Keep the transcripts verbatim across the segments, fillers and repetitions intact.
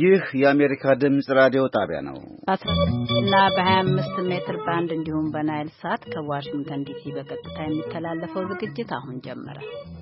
ይህ የአሜሪካ ድምጽ ራዲዮ ጣቢያ ነው። እና በ25 ሜትር ባንድ እንዲሁም በናይል ሳት ከዋሽንግተን ዲሲ በቀጥታ የሚተላለፈው ዝግጅት አሁን ጀመረ።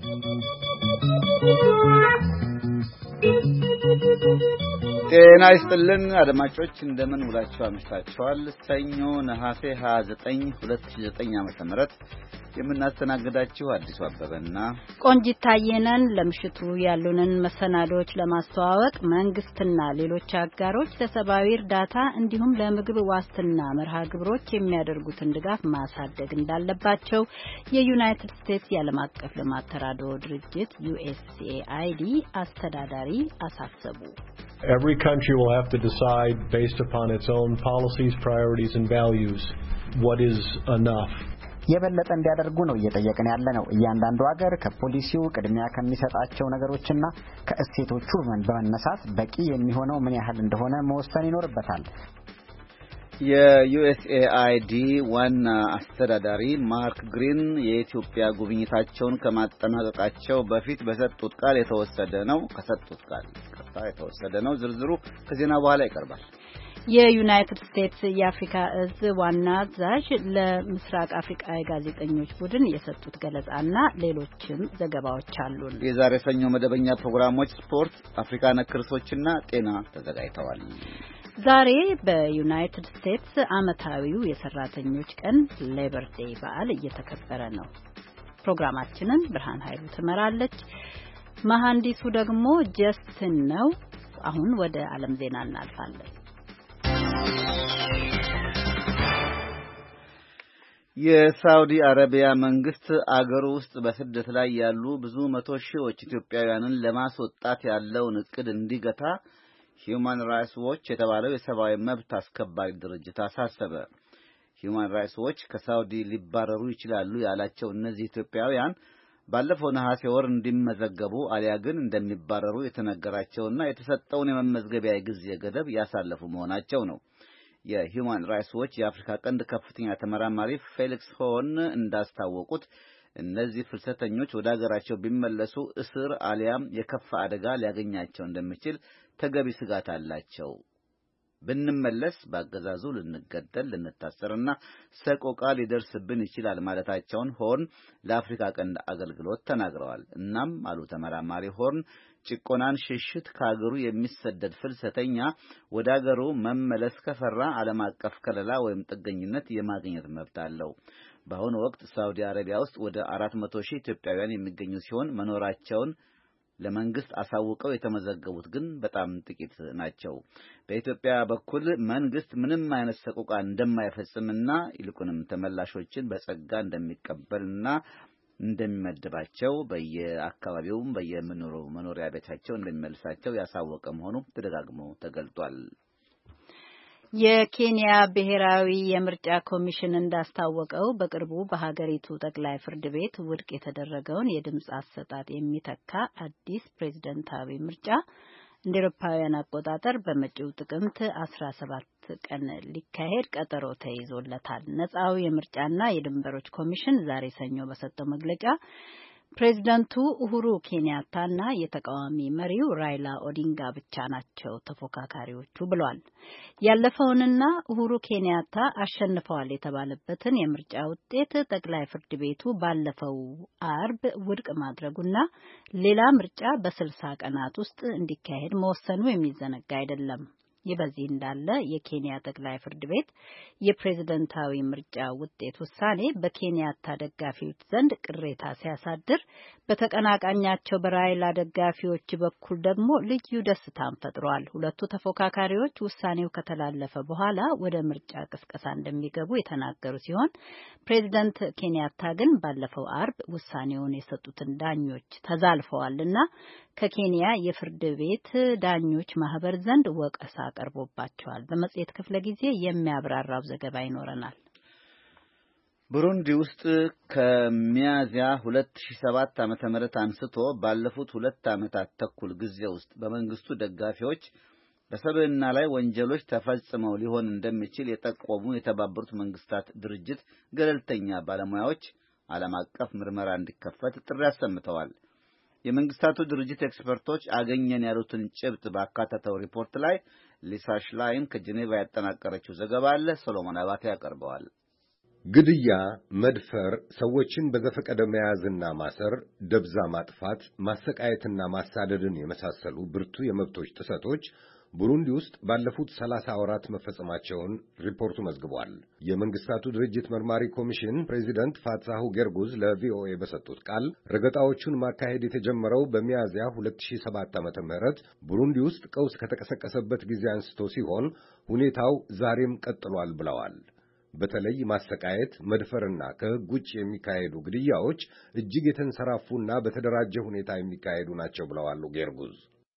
ጤና ይስጥልን አድማጮች፣ እንደምን ውላችሁ አምሽታችኋል? ሰኞ ነሐሴ ሃያ ዘጠኝ ሁለት ሺህ ዘጠኝ ዓመተ ምህረት የምናስተናግዳችሁ አዲሱ አበበና ቆንጂት ታየነን። ለምሽቱ ያሉንን መሰናዶች ለማስተዋወቅ መንግስትና ሌሎች አጋሮች ለሰብአዊ እርዳታ እንዲሁም ለምግብ ዋስትና መርሃ ግብሮች የሚያደርጉትን ድጋፍ ማሳደግ እንዳለባቸው የዩናይትድ ስቴትስ የዓለም አቀፍ ልማት ተራድኦ ድርጅት ዩ ኤስ ኤ አይ ዲ አስተዳዳሪ አሳሰቡ። Every country will have to decide based upon its own policies, priorities and values what is enough. የበለጠ እንዲያደርጉ ነው እየጠየቅን ያለ ነው። እያንዳንዱ ሀገር ከፖሊሲው ቅድሚያ ከሚሰጣቸው ነገሮችና ከእሴቶቹ በመነሳት በቂ የሚሆነው ምን ያህል እንደሆነ መወሰን ይኖርበታል። የዩ ኤስ ኤ አይ ዲ ዋና አስተዳዳሪ ማርክ ግሪን የኢትዮጵያ ጉብኝታቸውን ከማጠናቀቃቸው በፊት በሰጡት ቃል የተወሰደ ነው ከሰጡት ቃል የተወሰደ ነው። ዝርዝሩ ከዜና በኋላ ይቀርባል። የዩናይትድ ስቴትስ የአፍሪካ እዝ ዋና አዛዥ ለምስራቅ አፍሪካ የጋዜጠኞች ቡድን የሰጡት ገለጻና ሌሎችም ዘገባዎች አሉን። የዛሬ ሰኞ መደበኛ ፕሮግራሞች ስፖርት፣ አፍሪካ ነክ ርዕሶችና ጤና ተዘጋጅተዋል። ዛሬ በዩናይትድ ስቴትስ ዓመታዊው የሰራተኞች ቀን ሌበር ዴይ በዓል እየተከበረ ነው። ፕሮግራማችንን ብርሃን ኃይሉ ትመራለች። መሐንዲሱ ደግሞ ጀስትን ነው። አሁን ወደ ዓለም ዜና እናልፋለን። የሳውዲ አረቢያ መንግስት አገር ውስጥ በስደት ላይ ያሉ ብዙ መቶ ሺዎች ኢትዮጵያውያንን ለማስወጣት ያለውን እቅድ እንዲገታ ሂዩማን ራይትስ ዎች የተባለው የሰብአዊ መብት አስከባሪ ድርጅት አሳሰበ። ሂዩማን ራይትስ ዎች ከሳውዲ ሊባረሩ ይችላሉ ያላቸው እነዚህ ኢትዮጵያውያን ባለፈው ነሐሴ ወር እንዲመዘገቡ አሊያ ግን እንደሚባረሩ የተነገራቸውና የተሰጠውን የመመዝገቢያ ጊዜ ገደብ ያሳለፉ መሆናቸው ነው። የሂዩማን ራይትስ ዎች የአፍሪካ ቀንድ ከፍተኛ ተመራማሪ ፌሊክስ ሆርን እንዳስታወቁት እነዚህ ፍልሰተኞች ወደ ሀገራቸው ቢመለሱ እስር አሊያም የከፋ አደጋ ሊያገኛቸው እንደሚችል ተገቢ ስጋት አላቸው። ብንመለስ በአገዛዙ ልንገደል፣ ልንታሰርና ሰቆቃ ሊደርስብን ይችላል ማለታቸውን ሆርን ለአፍሪካ ቀንድ አገልግሎት ተናግረዋል። እናም አሉ ተመራማሪ ሆርን ጭቆናን ሽሽት ከሀገሩ የሚሰደድ ፍልሰተኛ ወደ ሀገሩ መመለስ ከፈራ ዓለም አቀፍ ከለላ ወይም ጥገኝነት የማግኘት መብት አለው። በአሁኑ ወቅት ሳውዲ አረቢያ ውስጥ ወደ አራት መቶ ሺህ ኢትዮጵያውያን የሚገኙ ሲሆን መኖራቸውን ለመንግስት አሳውቀው የተመዘገቡት ግን በጣም ጥቂት ናቸው። በኢትዮጵያ በኩል መንግስት ምንም አይነት ሰቆቃ እንደማይፈጽምና ይልቁንም ተመላሾችን በጸጋ እንደሚቀበልና እንደሚመድባቸው በየአካባቢውም በየመኖሩ መኖሪያ ቤታቸው እንደሚመልሳቸው ያሳወቀ መሆኑ ተደጋግሞ ተገልጧል። የኬንያ ብሔራዊ የምርጫ ኮሚሽን እንዳስታወቀው በቅርቡ በሀገሪቱ ጠቅላይ ፍርድ ቤት ውድቅ የተደረገውን የድምፅ አሰጣጥ የሚተካ አዲስ ፕሬዝደንታዊ ምርጫ እንደ አውሮፓውያን አቆጣጠር በመጪው ጥቅምት አስራ ሰባት ቀን ሊካሄድ ቀጠሮ ተይዞለታል። ነጻው የምርጫና የድንበሮች ኮሚሽን ዛሬ ሰኞ በሰጠው መግለጫ ፕሬዝደንቱ ኡሁሩ ኬንያታና የተቃዋሚ መሪው ራይላ ኦዲንጋ ብቻ ናቸው ተፎካካሪዎቹ ብሏል። ያለፈውንና ኡሁሩ ኬንያታ አሸንፈዋል የተባለበትን የምርጫ ውጤት ጠቅላይ ፍርድ ቤቱ ባለፈው አርብ ውድቅ ማድረጉና ሌላ ምርጫ በስልሳ ቀናት ውስጥ እንዲካሄድ መወሰኑ የሚዘነጋ አይደለም። ይህ በዚህ እንዳለ የኬንያ ጠቅላይ ፍርድ ቤት የፕሬዝደንታዊ ምርጫ ውጤት ውሳኔ በኬንያታ ደጋፊዎች ዘንድ ቅሬታ ሲያሳድር፣ በተቀናቃኛቸው በራይላ ደጋፊዎች በኩል ደግሞ ልዩ ደስታን ፈጥሯል። ሁለቱ ተፎካካሪዎች ውሳኔው ከተላለፈ በኋላ ወደ ምርጫ ቅስቀሳ እንደሚገቡ የተናገሩ ሲሆን ፕሬዝደንት ኬንያታ ግን ባለፈው አርብ ውሳኔውን የሰጡትን ዳኞች ተዛልፈዋልና ከኬንያ የፍርድ ቤት ዳኞች ማህበር ዘንድ ወቀሳ ቀርቦባቸዋል። በመጽሔት ክፍለ ጊዜ የሚያብራራው ዘገባ ይኖረናል። ብሩንዲ ውስጥ ከሚያዝያ ሁለት ሺህ ሰባት ዓመተ ምህረት አንስቶ ባለፉት ሁለት ዓመታት ተኩል ጊዜ ውስጥ በመንግስቱ ደጋፊዎች በሰብዕና ላይ ወንጀሎች ተፈጽመው ሊሆን እንደሚችል የጠቆሙ የተባበሩት መንግስታት ድርጅት ገለልተኛ ባለሙያዎች ዓለም አቀፍ ምርመራ እንዲከፈት ጥሪ አሰምተዋል። የመንግስታቱ ድርጅት ኤክስፐርቶች አገኘን ያሉትን ጭብጥ ባካተተው ሪፖርት ላይ ሊሳ ሽላይን ከጄኔቫ ያጠናቀረችው ዘገባ አለ። ሶሎሞን አባቴ ያቀርበዋል። ግድያ፣ መድፈር፣ ሰዎችን በዘፈቀደ መያዝና ማሰር፣ ደብዛ ማጥፋት፣ ማሰቃየትና ማሳደድን የመሳሰሉ ብርቱ የመብቶች ጥሰቶች ቡሩንዲ ውስጥ ባለፉት ሰላሳ ወራት መፈጸማቸውን ሪፖርቱ መዝግቧል። የመንግስታቱ ድርጅት መርማሪ ኮሚሽን ፕሬዚደንት ፋትሳሁ ጌርጉዝ ለቪኦኤ በሰጡት ቃል ረገጣዎቹን ማካሄድ የተጀመረው በሚያዝያ ሁለት ሺህ ሰባት ዓመተ ምህረት ቡሩንዲ ውስጥ ቀውስ ከተቀሰቀሰበት ጊዜ አንስቶ ሲሆን ሁኔታው ዛሬም ቀጥሏል ብለዋል። በተለይ ማሰቃየት፣ መድፈርና ከሕግ ውጭ የሚካሄዱ ግድያዎች እጅግ የተንሰራፉና በተደራጀ ሁኔታ የሚካሄዱ ናቸው ብለዋል ጌርጉዝ።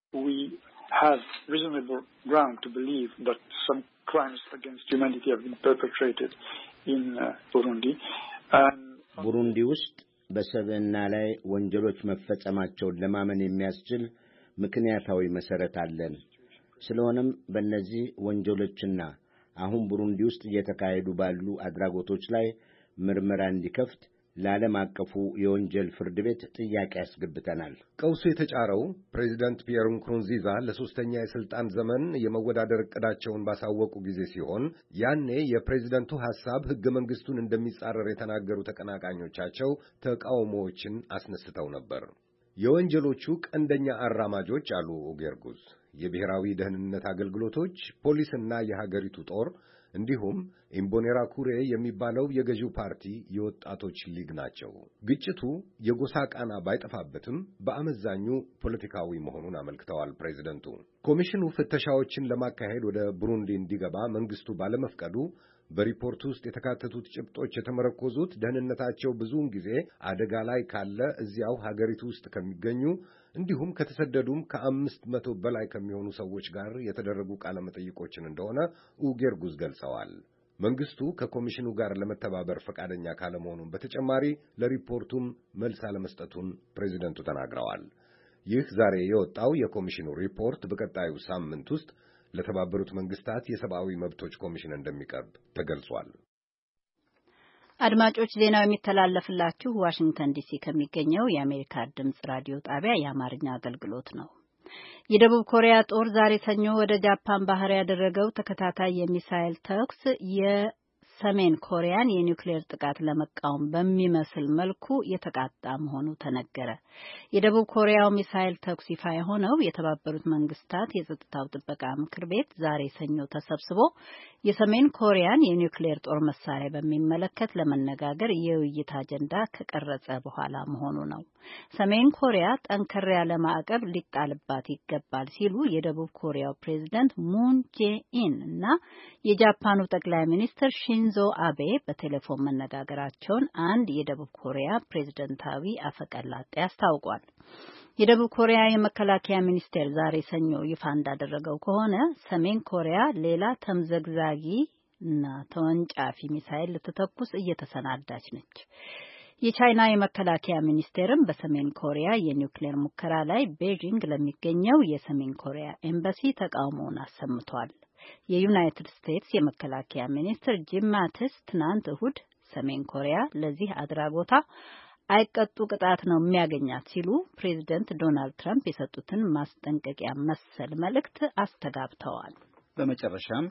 has reasonable ground to believe that some crimes against humanity have been perpetrated in uh, Burundi. ቡሩንዲ ውስጥ በሰብዕና ላይ ወንጀሎች መፈጸማቸውን ለማመን የሚያስችል ምክንያታዊ መሰረት አለን። ስለሆነም በእነዚህ ወንጀሎችና አሁን ቡሩንዲ ውስጥ እየተካሄዱ ባሉ አድራጎቶች ላይ ምርመራ እንዲከፍት ለዓለም አቀፉ የወንጀል ፍርድ ቤት ጥያቄ ያስገብተናል። ቀውሱ የተጫረው ፕሬዚዳንት ፒየር ንኩሩንዚዛ ለሶስተኛ የስልጣን ዘመን የመወዳደር ዕቅዳቸውን ባሳወቁ ጊዜ ሲሆን ያኔ የፕሬዚዳንቱ ሐሳብ ሕገ መንግሥቱን እንደሚጻረር የተናገሩ ተቀናቃኞቻቸው ተቃውሞዎችን አስነስተው ነበር። የወንጀሎቹ ቀንደኛ አራማጆች አሉ ጌርጉዝ የብሔራዊ ደህንነት አገልግሎቶች፣ ፖሊስና የሀገሪቱ ጦር እንዲሁም ኢምቦኔራኩሬ የሚባለው የገዢው ፓርቲ የወጣቶች ሊግ ናቸው። ግጭቱ የጎሳ ቃና ባይጠፋበትም በአመዛኙ ፖለቲካዊ መሆኑን አመልክተዋል ፕሬዚደንቱ። ኮሚሽኑ ፍተሻዎችን ለማካሄድ ወደ ቡሩንዲ እንዲገባ መንግስቱ ባለመፍቀዱ በሪፖርቱ ውስጥ የተካተቱት ጭብጦች የተመረኮዙት ደህንነታቸው ብዙውን ጊዜ አደጋ ላይ ካለ እዚያው ሀገሪቱ ውስጥ ከሚገኙ እንዲሁም ከተሰደዱም ከአምስት መቶ በላይ ከሚሆኑ ሰዎች ጋር የተደረጉ ቃለ መጠይቆችን እንደሆነ ኡጌርጉዝ ገልጸዋል። መንግስቱ ከኮሚሽኑ ጋር ለመተባበር ፈቃደኛ ካለመሆኑም በተጨማሪ ለሪፖርቱም መልስ አለመስጠቱን ፕሬዚደንቱ ተናግረዋል። ይህ ዛሬ የወጣው የኮሚሽኑ ሪፖርት በቀጣዩ ሳምንት ውስጥ ለተባበሩት መንግስታት የሰብአዊ መብቶች ኮሚሽን እንደሚቀርብ ተገልጿል። አድማጮች ዜናው የሚተላለፍላችሁ ዋሽንግተን ዲሲ ከሚገኘው የአሜሪካ ድምጽ ራዲዮ ጣቢያ የአማርኛ አገልግሎት ነው። የደቡብ ኮሪያ ጦር ዛሬ ሰኞ ወደ ጃፓን ባህር ያደረገው ተከታታይ የሚሳኤል ተኩስ የሰሜን ኮሪያን የኒውክሌር ጥቃት ለመቃወም በሚመስል መልኩ የተቃጣ መሆኑ ተነገረ። የደቡብ ኮሪያው ሚሳኤል ተኩስ ይፋ የሆነው የተባበሩት መንግስታት የጸጥታው ጥበቃ ምክር ቤት ዛሬ ሰኞ ተሰብስቦ የሰሜን ኮሪያን የኒውክሌር ጦር መሳሪያ በሚመለከት ለመነጋገር የውይይት አጀንዳ ከቀረጸ በኋላ መሆኑ ነው። ሰሜን ኮሪያ ጠንከር ያለ ማዕቀብ ሊጣልባት ይገባል ሲሉ የደቡብ ኮሪያው ፕሬዝዳንት ሙን ጄኢን እና የጃፓኑ ጠቅላይ ሚኒስትር ሺንዞ አቤ በቴሌፎን መነጋገራቸውን አንድ የደቡብ ኮሪያ ፕሬዝዳንታዊ አፈቀላጤ አስታውቋል። የደቡብ ኮሪያ የመከላከያ ሚኒስቴር ዛሬ ሰኞ ይፋ እንዳደረገው ከሆነ ሰሜን ኮሪያ ሌላ ተምዘግዛጊ እና ተወንጫፊ ሚሳኤል ልትተኩስ እየተሰናዳች ነች። የቻይና የመከላከያ ሚኒስቴርም በሰሜን ኮሪያ የኒውክሌር ሙከራ ላይ ቤጂንግ ለሚገኘው የሰሜን ኮሪያ ኤምባሲ ተቃውሞውን አሰምቷል። የዩናይትድ ስቴትስ የመከላከያ ሚኒስትር ጂም ማቲስ ትናንት እሁድ ሰሜን ኮሪያ ለዚህ አድራጎታ አይቀጡ ቅጣት ነው የሚያገኛት ሲሉ ፕሬዚደንት ዶናልድ ትራምፕ የሰጡትን ማስጠንቀቂያ መሰል መልእክት አስተጋብተዋል። በመጨረሻም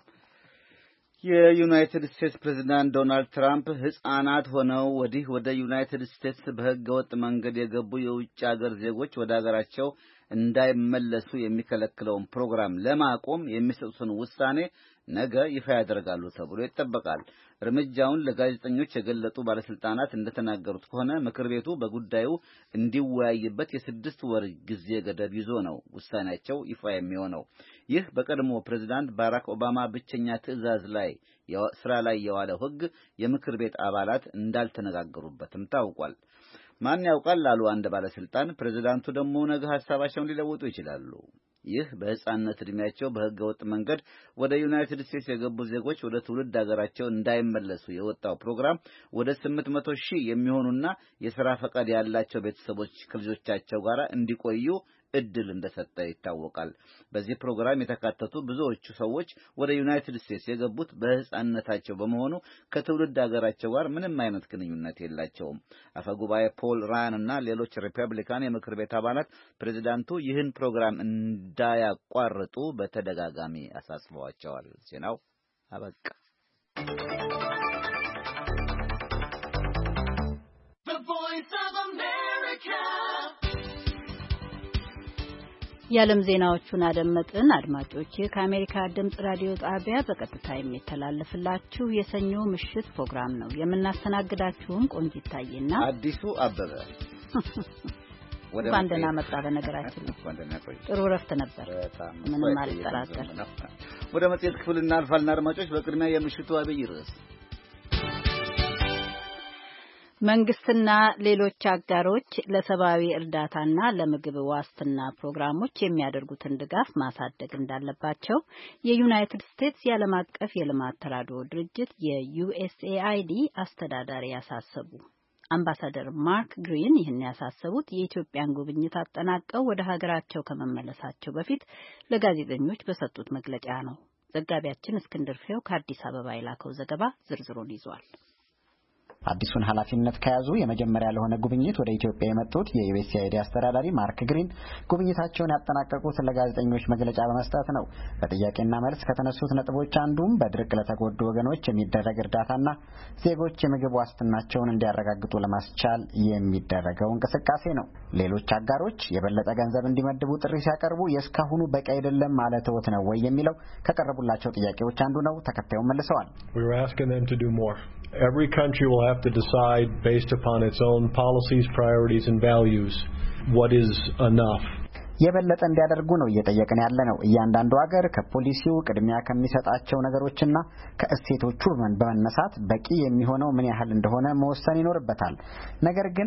የዩናይትድ ስቴትስ ፕሬዝዳንት ዶናልድ ትራምፕ ሕፃናት ሆነው ወዲህ ወደ ዩናይትድ ስቴትስ በሕገ ወጥ መንገድ የገቡ የውጭ ሀገር ዜጎች ወደ ሀገራቸው እንዳይመለሱ የሚከለክለውን ፕሮግራም ለማቆም የሚሰጡትን ውሳኔ ነገ ይፋ ያደርጋሉ ተብሎ ይጠበቃል። እርምጃውን ለጋዜጠኞች የገለጡ ባለስልጣናት እንደተናገሩት ከሆነ ምክር ቤቱ በጉዳዩ እንዲወያይበት የስድስት ወር ጊዜ ገደብ ይዞ ነው ውሳኔያቸው ይፋ የሚሆነው። ይህ በቀድሞ ፕሬዝዳንት ባራክ ኦባማ ብቸኛ ትዕዛዝ ላይ ስራ ላይ የዋለው ሕግ የምክር ቤት አባላት እንዳልተነጋገሩበትም ታውቋል። ማን ያውቃል ላሉ አንድ ባለስልጣን ፕሬዝዳንቱ ደግሞ ነገ ሐሳባቸውን ሊለውጡ ይችላሉ። ይህ በሕፃንነት ዕድሜያቸው በሕገ ወጥ መንገድ ወደ ዩናይትድ ስቴትስ የገቡ ዜጎች ወደ ትውልድ ሀገራቸው እንዳይመለሱ የወጣው ፕሮግራም ወደ ስምንት መቶ ሺህ የሚሆኑና የሥራ ፈቃድ ያላቸው ቤተሰቦች ከልጆቻቸው ጋር እንዲቆዩ እድል እንደሰጠ ይታወቃል። በዚህ ፕሮግራም የተካተቱ ብዙዎቹ ሰዎች ወደ ዩናይትድ ስቴትስ የገቡት በሕፃንነታቸው በመሆኑ ከትውልድ ሀገራቸው ጋር ምንም አይነት ግንኙነት የላቸውም። አፈጉባኤ ፖል ራያን እና ሌሎች ሪፐብሊካን የምክር ቤት አባላት ፕሬዚዳንቱ ይህን ፕሮግራም እንዳያቋርጡ በተደጋጋሚ አሳስበዋቸዋል። ዜናው አበቃ። የዓለም ዜናዎቹን አደመጥን። አድማጮች፣ ከአሜሪካ ድምጽ ራዲዮ ጣቢያ በቀጥታ የሚተላለፍላችሁ የሰኞ ምሽት ፕሮግራም ነው። የምናስተናግዳችሁም ቆንጂት ታዬና አዲሱ አበበ። ወደ ባንደና መጣ። በነገራችን ነው ጥሩ ረፍት ነበር፣ ምንም አልጠራጠር። ወደ መጽሔት ክፍል እናልፋለን። አድማጮች፣ በቅድሚያ የምሽቱ አብይ ርዕስ መንግስትና ሌሎች አጋሮች ለሰብአዊ እርዳታና ለምግብ ዋስትና ፕሮግራሞች የሚያደርጉትን ድጋፍ ማሳደግ እንዳለባቸው የዩናይትድ ስቴትስ የዓለም አቀፍ የልማት ተራድኦ ድርጅት የዩኤስኤአይዲ አስተዳዳሪ ያሳሰቡ። አምባሳደር ማርክ ግሪን ይህን ያሳሰቡት የኢትዮጵያን ጉብኝት አጠናቀው ወደ ሀገራቸው ከመመለሳቸው በፊት ለጋዜጠኞች በሰጡት መግለጫ ነው። ዘጋቢያችን እስክንድር ፍሬው ከአዲስ አበባ የላከው ዘገባ ዝርዝሩን ይዟል። አዲሱን ኃላፊነት ከያዙ የመጀመሪያ ለሆነ ጉብኝት ወደ ኢትዮጵያ የመጡት የዩኤስኤአይዲ አስተዳዳሪ ማርክ ግሪን ጉብኝታቸውን ያጠናቀቁት ለጋዜጠኞች መግለጫ በመስጠት ነው። በጥያቄና መልስ ከተነሱት ነጥቦች አንዱም በድርቅ ለተጎዱ ወገኖች የሚደረግ እርዳታና ዜጎች የምግብ ዋስትናቸውን እንዲያረጋግጡ ለማስቻል የሚደረገው እንቅስቃሴ ነው። ሌሎች አጋሮች የበለጠ ገንዘብ እንዲመድቡ ጥሪ ሲያቀርቡ የእስካሁኑ በቂ አይደለም ማለትዎት ነው ወይ የሚለው ከቀረቡላቸው ጥያቄዎች አንዱ ነው። ተከታዩን መልሰዋል። Every country will have to decide based upon its own policies, priorities and values what is enough. የበለጠ እንዲያደርጉ ነው እየጠየቅን ያለ ነው። እያንዳንዱ ሀገር ከፖሊሲው ቅድሚያ ከሚሰጣቸው ነገሮችና ከእሴቶቹ በመነሳት በቂ የሚሆነው ምን ያህል እንደሆነ መወሰን ይኖርበታል። ነገር ግን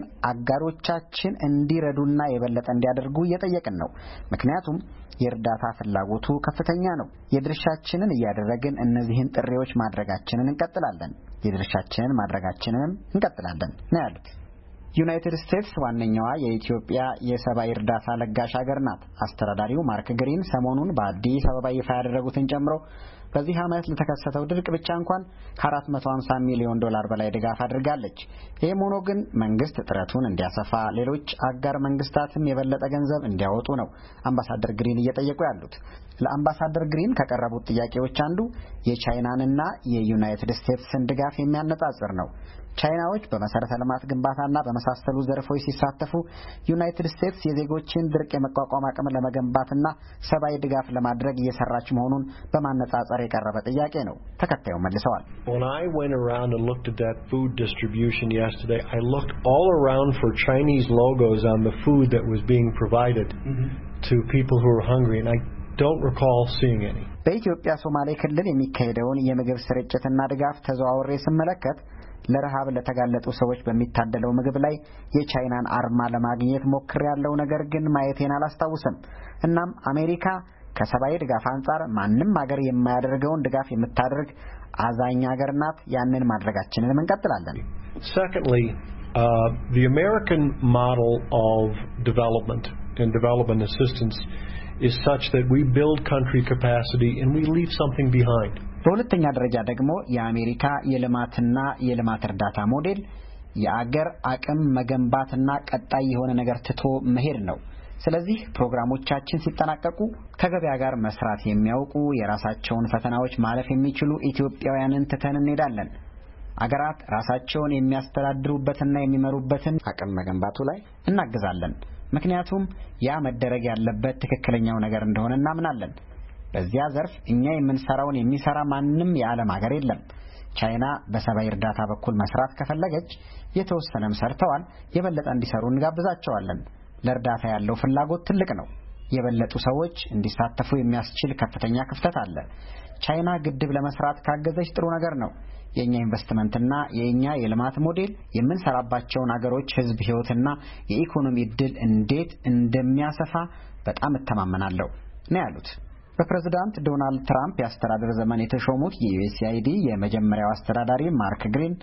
አጋሮቻችን እንዲረዱና የበለጠ እንዲያደርጉ እየጠየቅን ነው። ምክንያቱም የእርዳታ ፍላጎቱ ከፍተኛ ነው። የድርሻችንን እያደረግን እነዚህን ጥሪዎች ማድረጋችንን እንቀጥላለን። የድርሻችንን ማድረጋችንንም እንቀጥላለን ነው ያሉት። ዩናይትድ ስቴትስ ዋነኛዋ የኢትዮጵያ የሰብአዊ እርዳታ ለጋሽ ሀገር ናት። አስተዳዳሪው ማርክ ግሪን ሰሞኑን በአዲስ አበባ ይፋ ያደረጉትን ጨምሮ በዚህ ዓመት ለተከሰተው ድርቅ ብቻ እንኳን ከአራት መቶ ሃምሳ ሚሊዮን ዶላር በላይ ድጋፍ አድርጋለች። ይህም ሆኖ ግን መንግስት ጥረቱን እንዲያሰፋ፣ ሌሎች አጋር መንግስታትም የበለጠ ገንዘብ እንዲያወጡ ነው አምባሳደር ግሪን እየጠየቁ ያሉት። ለአምባሳደር ግሪን ከቀረቡት ጥያቄዎች አንዱ የቻይናንና የዩናይትድ ስቴትስን ድጋፍ የሚያነጻጽር ነው። ቻይናዎች በመሰረተ ልማት ግንባታና በመሳሰሉ ዘርፎች ሲሳተፉ፣ ዩናይትድ ስቴትስ የዜጎችን ድርቅ የመቋቋም አቅም ለመገንባትና ሰብአዊ ድጋፍ ለማድረግ እየሰራች መሆኑን በማነጻጸር የቀረበ ጥያቄ ነው። ተከታዩ መልሰዋል። When I went around and looked at that food distribution yesterday, I looked all around for Chinese logos on the food that was being provided mm-hmm. to people who were hungry, and I don't recall seeing any. በኢትዮጵያ ሶማሌ ክልል የሚካሄደውን የምግብ ስርጭትና ድጋፍ ተዘዋውሬ ስመለከት ለረሃብ ለተጋለጡ ሰዎች በሚታደለው ምግብ ላይ የቻይናን አርማ ለማግኘት ሞክሬያለሁ። ነገር ግን ማየቴን አላስታውስም። እናም አሜሪካ ከሰብአዊ ድጋፍ አንጻር ማንም ሀገር የማያደርገውን ድጋፍ የምታደርግ አዛኝ ሀገር ናት። ያንን ማድረጋችንንም እንቀጥላለን። Secondly, uh, the American model of development and development assistance is such that we build country capacity and we leave something behind. በሁለተኛ ደረጃ ደግሞ የአሜሪካ የልማትና የልማት እርዳታ ሞዴል የአገር አቅም መገንባትና ቀጣይ የሆነ ነገር ትቶ መሄድ ነው። ስለዚህ ፕሮግራሞቻችን ሲጠናቀቁ ከገበያ ጋር መስራት የሚያውቁ የራሳቸውን ፈተናዎች ማለፍ የሚችሉ ኢትዮጵያውያንን ትተን እንሄዳለን። አገራት ራሳቸውን የሚያስተዳድሩበትና የሚመሩበትን አቅም መገንባቱ ላይ እናግዛለን። ምክንያቱም ያ መደረግ ያለበት ትክክለኛው ነገር እንደሆነ እናምናለን። በዚያ ዘርፍ እኛ የምንሰራውን የሚሰራ ማንም የዓለም ሀገር የለም። ቻይና በሰብአዊ እርዳታ በኩል መስራት ከፈለገች የተወሰነም ሰርተዋል። የበለጠ እንዲሰሩ እንጋብዛቸዋለን። ለእርዳታ ያለው ፍላጎት ትልቅ ነው። የበለጡ ሰዎች እንዲሳተፉ የሚያስችል ከፍተኛ ክፍተት አለ። ቻይና ግድብ ለመስራት ካገዘች ጥሩ ነገር ነው። የኛ ኢንቨስትመንትና የኛ የልማት ሞዴል የምንሰራባቸውን አገሮች ሕዝብ ሕይወትና የኢኮኖሚ ዕድል እንዴት እንደሚያሰፋ በጣም እተማመናለሁ ነው ያሉት። በፕሬዝዳንት ዶናልድ ትራምፕ የአስተዳደር ዘመን የተሾሙት የዩኤስኤአይዲ የመጀመሪያው አስተዳዳሪ ማርክ ግሪን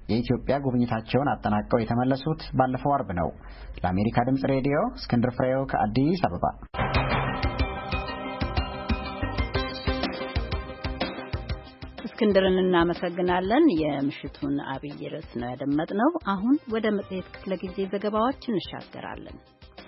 የኢትዮጵያ ጉብኝታቸውን አጠናቀው የተመለሱት ባለፈው አርብ ነው። ለአሜሪካ ድምጽ ሬዲዮ እስክንድር ፍሬው ከአዲስ አበባ። እስክንድርን እናመሰግናለን። የምሽቱን አብይ ርዕስ ነው ያደመጥነው። አሁን ወደ መጽሔት ክፍለ ጊዜ ዘገባዎች እንሻገራለን።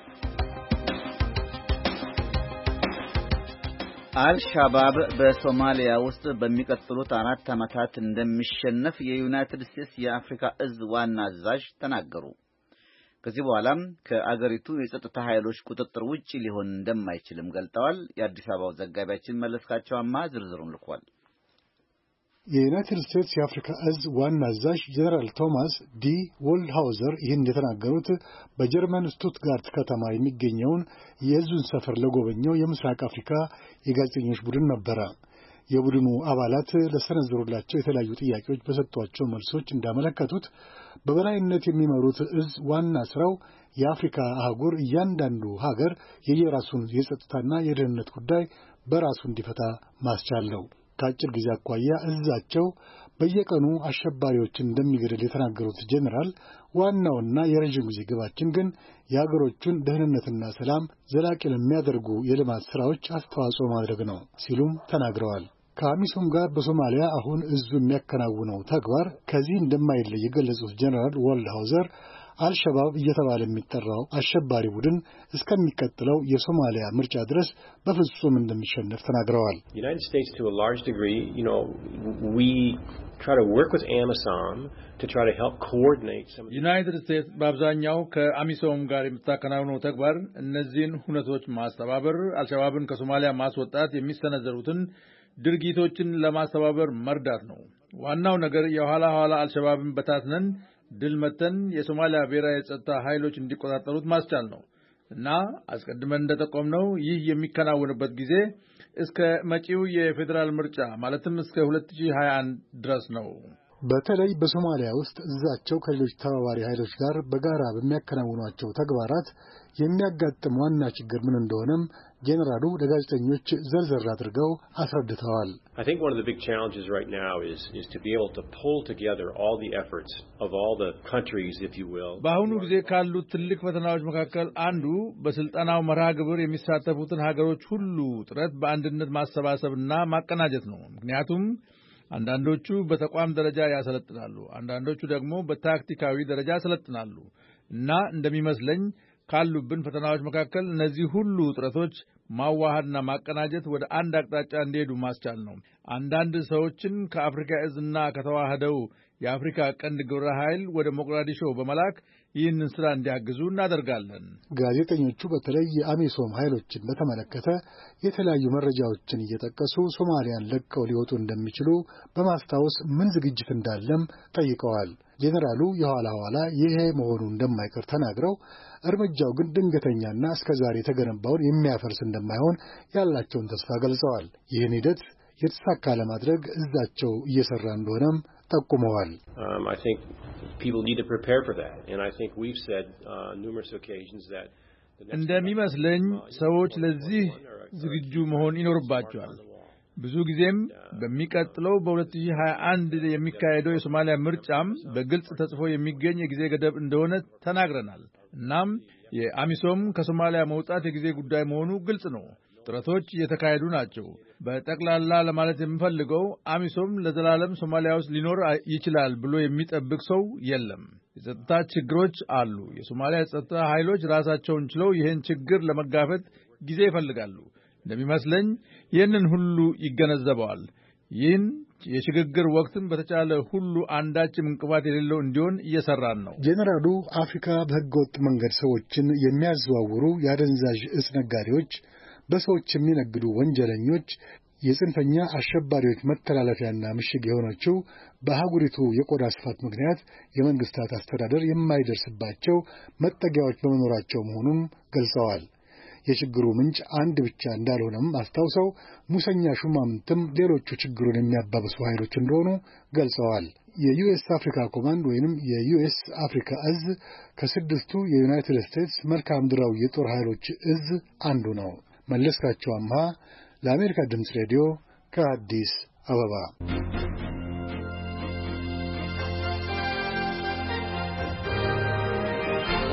አልሻባብ በሶማሊያ ውስጥ በሚቀጥሉት አራት ዓመታት እንደሚሸነፍ የዩናይትድ ስቴትስ የአፍሪካ እዝ ዋና አዛዥ ተናገሩ። ከዚህ በኋላም ከአገሪቱ የጸጥታ ኃይሎች ቁጥጥር ውጪ ሊሆን እንደማይችልም ገልጠዋል። የአዲስ አበባው ዘጋቢያችን መለስካቸውማ ዝርዝሩን ልኳል። የዩናይትድ ስቴትስ የአፍሪካ እዝ ዋና አዛዥ ጀነራል ቶማስ ዲ ወልድሃውዘር ይህን የተናገሩት በጀርመን ስቱትጋርት ከተማ የሚገኘውን የእዙን ሰፈር ለጎበኘው የምስራቅ አፍሪካ የጋዜጠኞች ቡድን ነበረ። የቡድኑ አባላት ለሰነዘሩላቸው የተለያዩ ጥያቄዎች በሰጧቸው መልሶች እንዳመለከቱት በበላይነት የሚመሩት እዝ ዋና ስራው የአፍሪካ አህጉር እያንዳንዱ ሀገር የየራሱን የጸጥታና የደህንነት ጉዳይ በራሱ እንዲፈታ ማስቻል ነው። ከአጭር ጊዜ አኳያ እዛቸው በየቀኑ አሸባሪዎችን እንደሚገድል የተናገሩት ጄኔራል ዋናውና የረዥም ጊዜ ግባችን ግን የአገሮቹን ደህንነትና ሰላም ዘላቂ ለሚያደርጉ የልማት ሥራዎች አስተዋጽኦ ማድረግ ነው ሲሉም ተናግረዋል። ከአሚሶም ጋር በሶማሊያ አሁን እዙ የሚያከናውነው ተግባር ከዚህ እንደማይለይ የገለጹት ጄኔራል ወልድሃውዘር አልሸባብ እየተባለ የሚጠራው አሸባሪ ቡድን እስከሚቀጥለው የሶማሊያ ምርጫ ድረስ በፍጹም እንደሚሸነፍ ተናግረዋል። United States to a large degree, you know, we try to work with AMISOM to try to help coordinate some United States በአብዛኛው ከአሚሶም ጋር የምታከናውነው ተግባር እነዚህን ሁነቶች ማስተባበር፣ አልሸባብን ከሶማሊያ ማስወጣት የሚሰነዘሩትን ድርጊቶችን ለማስተባበር መርዳት ነው። ዋናው ነገር የኋላ ኋላ አልሸባብን በታትነን ድል መተን የሶማሊያ ብሔራዊ የጸጥታ ኃይሎች እንዲቆጣጠሩት ማስቻል ነው እና አስቀድመን እንደጠቆምነው ይህ የሚከናወንበት ጊዜ እስከ መጪው የፌዴራል ምርጫ ማለትም እስከ ሁለት ሺህ ሃያ አንድ ድረስ ነው። በተለይ በሶማሊያ ውስጥ እዛቸው ከሌሎች ተባባሪ ኃይሎች ጋር በጋራ በሚያከናውኗቸው ተግባራት የሚያጋጥም ዋና ችግር ምን እንደሆነም ጄኔራሉ ለጋዜጠኞች ዘርዘር አድርገው አስረድተዋል። I think one of the big challenges right now is is to be able to pull together all the efforts of all the countries, if you will. በአሁኑ ጊዜ ካሉት ትልቅ ፈተናዎች መካከል አንዱ በስልጣናው መርሃ ግብር የሚሳተፉትን ሀገሮች ሁሉ ጥረት በአንድነት ማሰባሰብና ማቀናጀት ነው። ምክንያቱም አንዳንዶቹ በተቋም ደረጃ ያሰለጥናሉ፣ አንዳንዶቹ ደግሞ በታክቲካዊ ደረጃ ያሰለጥናሉ እና እንደሚመስለኝ ካሉብን ፈተናዎች መካከል እነዚህ ሁሉ ጥረቶች ማዋሃድና ማቀናጀት ወደ አንድ አቅጣጫ እንዲሄዱ ማስቻል ነው። አንዳንድ ሰዎችን ከአፍሪካ እዝና ከተዋህደው የአፍሪካ ቀንድ ግብረ ኃይል ወደ ሞቃዲሾ በመላክ ይህንን ስራ እንዲያግዙ እናደርጋለን። ጋዜጠኞቹ በተለይ የአሚሶም ኃይሎችን በተመለከተ የተለያዩ መረጃዎችን እየጠቀሱ ሶማሊያን ለቀው ሊወጡ እንደሚችሉ በማስታወስ ምን ዝግጅት እንዳለም ጠይቀዋል። ጄኔራሉ የኋላ ኋላ ይሄ መሆኑ እንደማይቀር ተናግረው እርምጃው ግን ድንገተኛና እስከዛሬ የተገነባውን የሚያፈርስ እንደማይሆን ያላቸውን ተስፋ ገልጸዋል። ይህን ሂደት የተሳካ ለማድረግ እዛቸው እየሰራ እንደሆነም ጠቁመዋል። Um, I think people need to prepare for that, and I think we've said uh, numerous occasions that እንደሚመስለኝ ሰዎች ለዚህ ዝግጁ መሆን ይኖርባቸዋል። ብዙ ጊዜም በሚቀጥለው በሁለት ሺህ ሃያ አንድ የሚካሄደው የሶማሊያ ምርጫም በግልጽ ተጽፎ የሚገኝ የጊዜ ገደብ እንደሆነ ተናግረናል። እናም የአሚሶም ከሶማሊያ መውጣት የጊዜ ጉዳይ መሆኑ ግልጽ ነው። ጥረቶች እየተካሄዱ ናቸው። በጠቅላላ ለማለት የምፈልገው አሚሶም ለዘላለም ሶማሊያ ውስጥ ሊኖር ይችላል ብሎ የሚጠብቅ ሰው የለም። የጸጥታ ችግሮች አሉ። የሶማሊያ የጸጥታ ኃይሎች ራሳቸውን ችለው ይህን ችግር ለመጋፈጥ ጊዜ ይፈልጋሉ። እንደሚመስለኝ ይህንን ሁሉ ይገነዘበዋል። ይህን የሽግግር ወቅትን በተቻለ ሁሉ አንዳችም እንቅፋት የሌለው እንዲሆን እየሰራን ነው። ጄኔራሉ አፍሪካ በህገወጥ መንገድ ሰዎችን የሚያዘዋውሩ የአደንዛዥ እጽ ነጋዴዎች፣ በሰዎች የሚነግዱ ወንጀለኞች፣ የጽንፈኛ አሸባሪዎች መተላለፊያና ምሽግ የሆነችው በአህጉሪቱ የቆዳ ስፋት ምክንያት የመንግስታት አስተዳደር የማይደርስባቸው መጠጊያዎች በመኖራቸው መሆኑን ገልጸዋል። የችግሩ ምንጭ አንድ ብቻ እንዳልሆነም አስታውሰው ሙሰኛ ሹማምንትም ሌሎቹ ችግሩን የሚያባብሱ ኃይሎች እንደሆኑ ገልጸዋል። የዩኤስ አፍሪካ ኮማንድ ወይንም የዩኤስ አፍሪካ እዝ ከስድስቱ የዩናይትድ ስቴትስ መልክዓ ምድራዊ የጦር ኃይሎች እዝ አንዱ ነው። መለስካቸው አምሃ ለአሜሪካ ድምፅ ሬዲዮ ከአዲስ አበባ።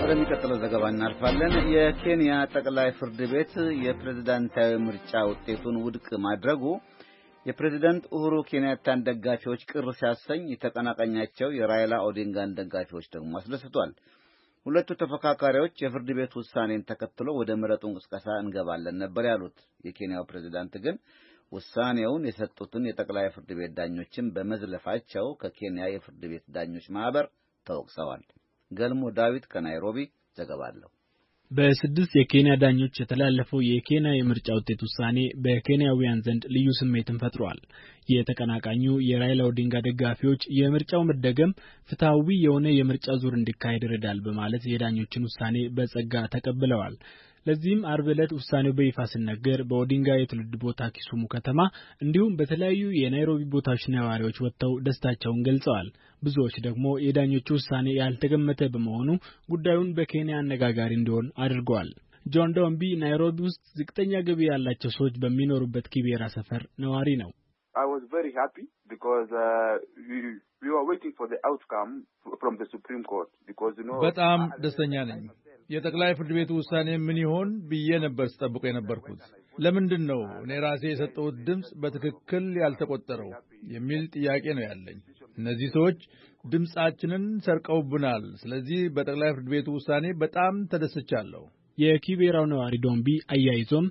ወደሚቀጥለው ዘገባ እናልፋለን። የኬንያ ጠቅላይ ፍርድ ቤት የፕሬዝዳንታዊ ምርጫ ውጤቱን ውድቅ ማድረጉ የፕሬዝዳንት ኡሁሩ ኬንያታን ደጋፊዎች ቅር ሲያሰኝ የተቀናቃኛቸው የራይላ ኦዲንጋን ደጋፊዎች ደግሞ አስደስቷል። ሁለቱ ተፈካካሪዎች የፍርድ ቤት ውሳኔን ተከትሎ ወደ ምረጡ እንቅስቃሴ እንገባለን ነበር ያሉት። የኬንያው ፕሬዝዳንት ግን ውሳኔውን የሰጡትን የጠቅላይ ፍርድ ቤት ዳኞችን በመዝለፋቸው ከኬንያ የፍርድ ቤት ዳኞች ማህበር ተወቅሰዋል። ገልሞ ዳዊት ከናይሮቢ ዘገባ አለው። በስድስት የኬንያ ዳኞች የተላለፈው የኬንያ የምርጫ ውጤት ውሳኔ በኬንያውያን ዘንድ ልዩ ስሜትን ፈጥሯል። የተቀናቃኙ የራይላ ኦዲንጋ ደጋፊዎች የምርጫው መደገም ፍትሃዊ የሆነ የምርጫ ዙር እንዲካሄድ ይረዳል በማለት የዳኞችን ውሳኔ በጸጋ ተቀብለዋል። ለዚህም አርብ ዕለት ውሳኔው በይፋ ሲነገር በኦዲንጋ የትውልድ ቦታ ኪሱሙ ከተማ እንዲሁም በተለያዩ የናይሮቢ ቦታዎች ነዋሪዎች ወጥተው ደስታቸውን ገልጸዋል። ብዙዎች ደግሞ የዳኞቹ ውሳኔ ያልተገመተ በመሆኑ ጉዳዩን በኬንያ አነጋጋሪ እንዲሆን አድርገዋል። ጆን ዶምቢ ናይሮቢ ውስጥ ዝቅተኛ ገቢ ያላቸው ሰዎች በሚኖሩበት ኪቤራ ሰፈር ነዋሪ ነው። I was very happy because uh, we, we were waiting for the outcome from the Supreme Court because you know በጣም ደስተኛ ነኝ። የጠቅላይ ፍርድ ቤቱ ውሳኔ ምን ይሆን ብዬ ነበር ስጠብቅ የነበርኩት። ለምንድን ነው እኔ ራሴ የሰጠሁት ድምጽ በትክክል ያልተቆጠረው የሚል ጥያቄ ነው ያለኝ። እነዚህ ሰዎች ድምጻችንን ሰርቀውብናል። ስለዚህ በጠቅላይ ፍርድ ቤቱ ውሳኔ በጣም ተደስቻለሁ። የኪቤራው ነዋሪ ዶምቢ አያይዞም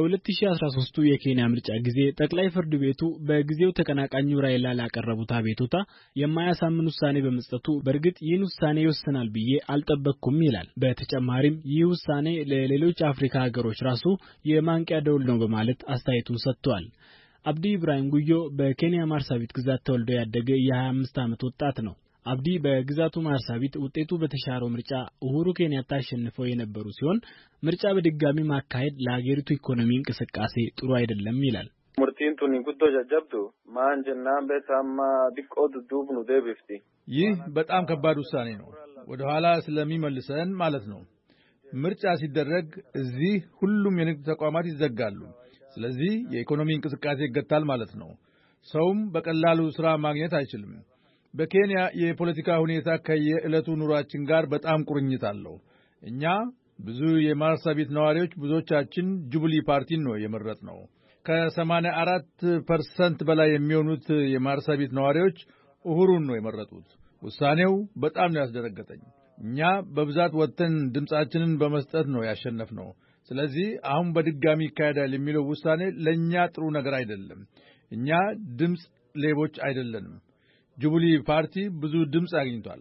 በ2013 የኬንያ ምርጫ ጊዜ ጠቅላይ ፍርድ ቤቱ በጊዜው ተቀናቃኙ ራይላ ላቀረቡት አቤቱታ የማያሳምን ውሳኔ በመስጠቱ በእርግጥ ይህን ውሳኔ ይወስናል ብዬ አልጠበቅኩም ይላል። በተጨማሪም ይህ ውሳኔ ለሌሎች አፍሪካ ሀገሮች ራሱ የማንቂያ ደውል ነው በማለት አስተያየቱን ሰጥቷል። አብዲ ኢብራሂም ጉዮ በኬንያ ማርሳቢት ግዛት ተወልዶ ያደገ የ25 ዓመት ወጣት ነው። አብዲ በግዛቱ ማርሳቢት ውጤቱ በተሻረው ምርጫ ኡሁሩ ኬንያታ አሸንፈው የነበሩ ሲሆን ምርጫ በድጋሚ ማካሄድ ለሀገሪቱ ኢኮኖሚ እንቅስቃሴ ጥሩ አይደለም ይላል። ሙርቲንቱን ጉዶ ጀጀብቱ ማንጀና በታማ ዲቆድ ዱብኑ ደብፍቲ ይህ በጣም ከባድ ውሳኔ ነው። ወደ ኋላ ስለሚመልሰን ማለት ነው። ምርጫ ሲደረግ እዚህ ሁሉም የንግድ ተቋማት ይዘጋሉ። ስለዚህ የኢኮኖሚ እንቅስቃሴ ይገታል ማለት ነው። ሰውም በቀላሉ ስራ ማግኘት አይችልም። በኬንያ የፖለቲካ ሁኔታ ከየዕለቱ ኑሯችን ጋር በጣም ቁርኝት አለው። እኛ ብዙ የማርሳቢት ነዋሪዎች ብዙዎቻችን ጁብሊ ፓርቲን ነው የመረጥነው። ከሰማንያ አራት ፐርሰንት በላይ የሚሆኑት የማርሳቢት ነዋሪዎች ኡሁሩን ነው የመረጡት። ውሳኔው በጣም ነው ያስደነገጠኝ። እኛ በብዛት ወጥተን ድምጻችንን በመስጠት ነው ያሸነፍነው። ስለዚህ አሁን በድጋሚ ይካሄዳል የሚለው ውሳኔ ለኛ ጥሩ ነገር አይደለም። እኛ ድምጽ ሌቦች አይደለንም። ጁብሊ ፓርቲ ብዙ ድምጽ አግኝቷል።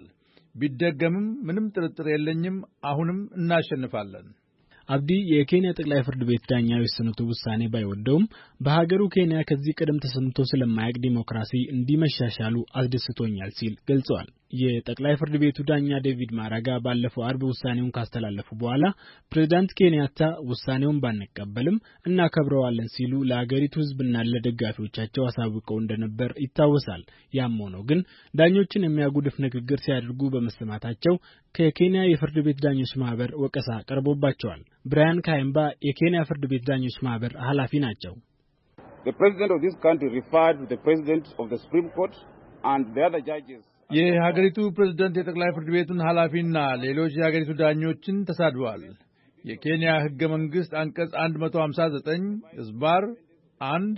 ቢደገምም ምንም ጥርጥር የለኝም አሁንም እናሸንፋለን። አብዲ የኬንያ ጠቅላይ ፍርድ ቤት ዳኛ የወሰኑት ውሳኔ ባይወደውም በሀገሩ ኬንያ ከዚህ ቀደም ተሰምቶ ስለማያውቅ ዲሞክራሲ እንዲመሻሻሉ አስደስቶኛል ሲል ገልጸዋል። የጠቅላይ ፍርድ ቤቱ ዳኛ ዴቪድ ማራጋ ባለፈው አርብ ውሳኔውን ካስተላለፉ በኋላ ፕሬዝዳንት ኬንያታ ውሳኔውን ባንቀበልም እናከብረዋለን ሲሉ ለሀገሪቱ ሕዝብና ለደጋፊዎቻቸው አሳውቀው እንደነበር ይታወሳል። ያም ሆኖ ግን ዳኞችን የሚያጉድፍ ንግግር ሲያደርጉ በመሰማታቸው ከኬንያ የፍርድ ቤት ዳኞች ማህበር ወቀሳ ቀርቦባቸዋል። ብራያን ካይምባ የኬንያ ፍርድ ቤት ዳኞች ማህበር ኃላፊ ናቸው። The president of this country referred to the president of the Supreme Court and the other judges. የሀገሪቱ ፕሬዝዳንት የጠቅላይ ፍርድ ቤቱን ኃላፊና ሌሎች የሀገሪቱ ዳኞችን ተሳድበዋል። የኬንያ ሕገ መንግሥት አንቀጽ መቶ ሃምሳ ዘጠኝ ዝባር አንድ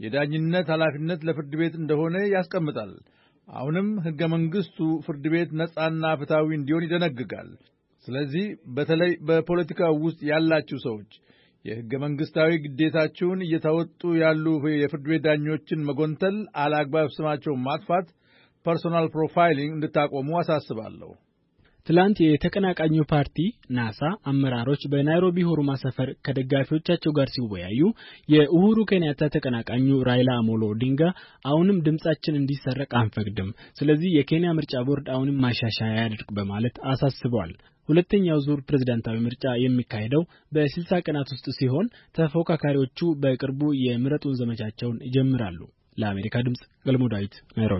የዳኝነት ኃላፊነት ለፍርድ ቤት እንደሆነ ያስቀምጣል። አሁንም ሕገ መንግሥቱ ፍርድ ቤት ነጻና ፍትሃዊ እንዲሆን ይደነግጋል። ስለዚህ በተለይ በፖለቲካው ውስጥ ያላችሁ ሰዎች የሕገ መንግሥታዊ ግዴታችሁን እየተወጡ ያሉ የፍርድ ቤት ዳኞችን መጎንተል፣ አላግባብ ስማቸውን ማጥፋት፣ ፐርሶናል ፕሮፋይሊንግ እንድታቆሙ አሳስባለሁ። ትላንት የተቀናቃኙ ፓርቲ ናሳ አመራሮች በናይሮቢ ሁሩማ ሰፈር ከደጋፊዎቻቸው ጋር ሲወያዩ የኡሁሩ ኬንያታ ተቀናቃኙ ራይላ አሞሎ ኦዲንጋ አሁንም ድምጻችን እንዲሰረቅ አንፈቅድም፣ ስለዚህ የኬንያ ምርጫ ቦርድ አሁንም ማሻሻያ ያድርግ በማለት አሳስበዋል። ሁለተኛው ዙር ፕሬዝዳንታዊ ምርጫ የሚካሄደው በስልሳ ቀናት ውስጥ ሲሆን ተፎካካሪዎቹ በቅርቡ የምረጡን ዘመቻቸውን ይጀምራሉ። ለአሜሪካ ድምጽ ገልሞ ዳዊት ናይሮቢ።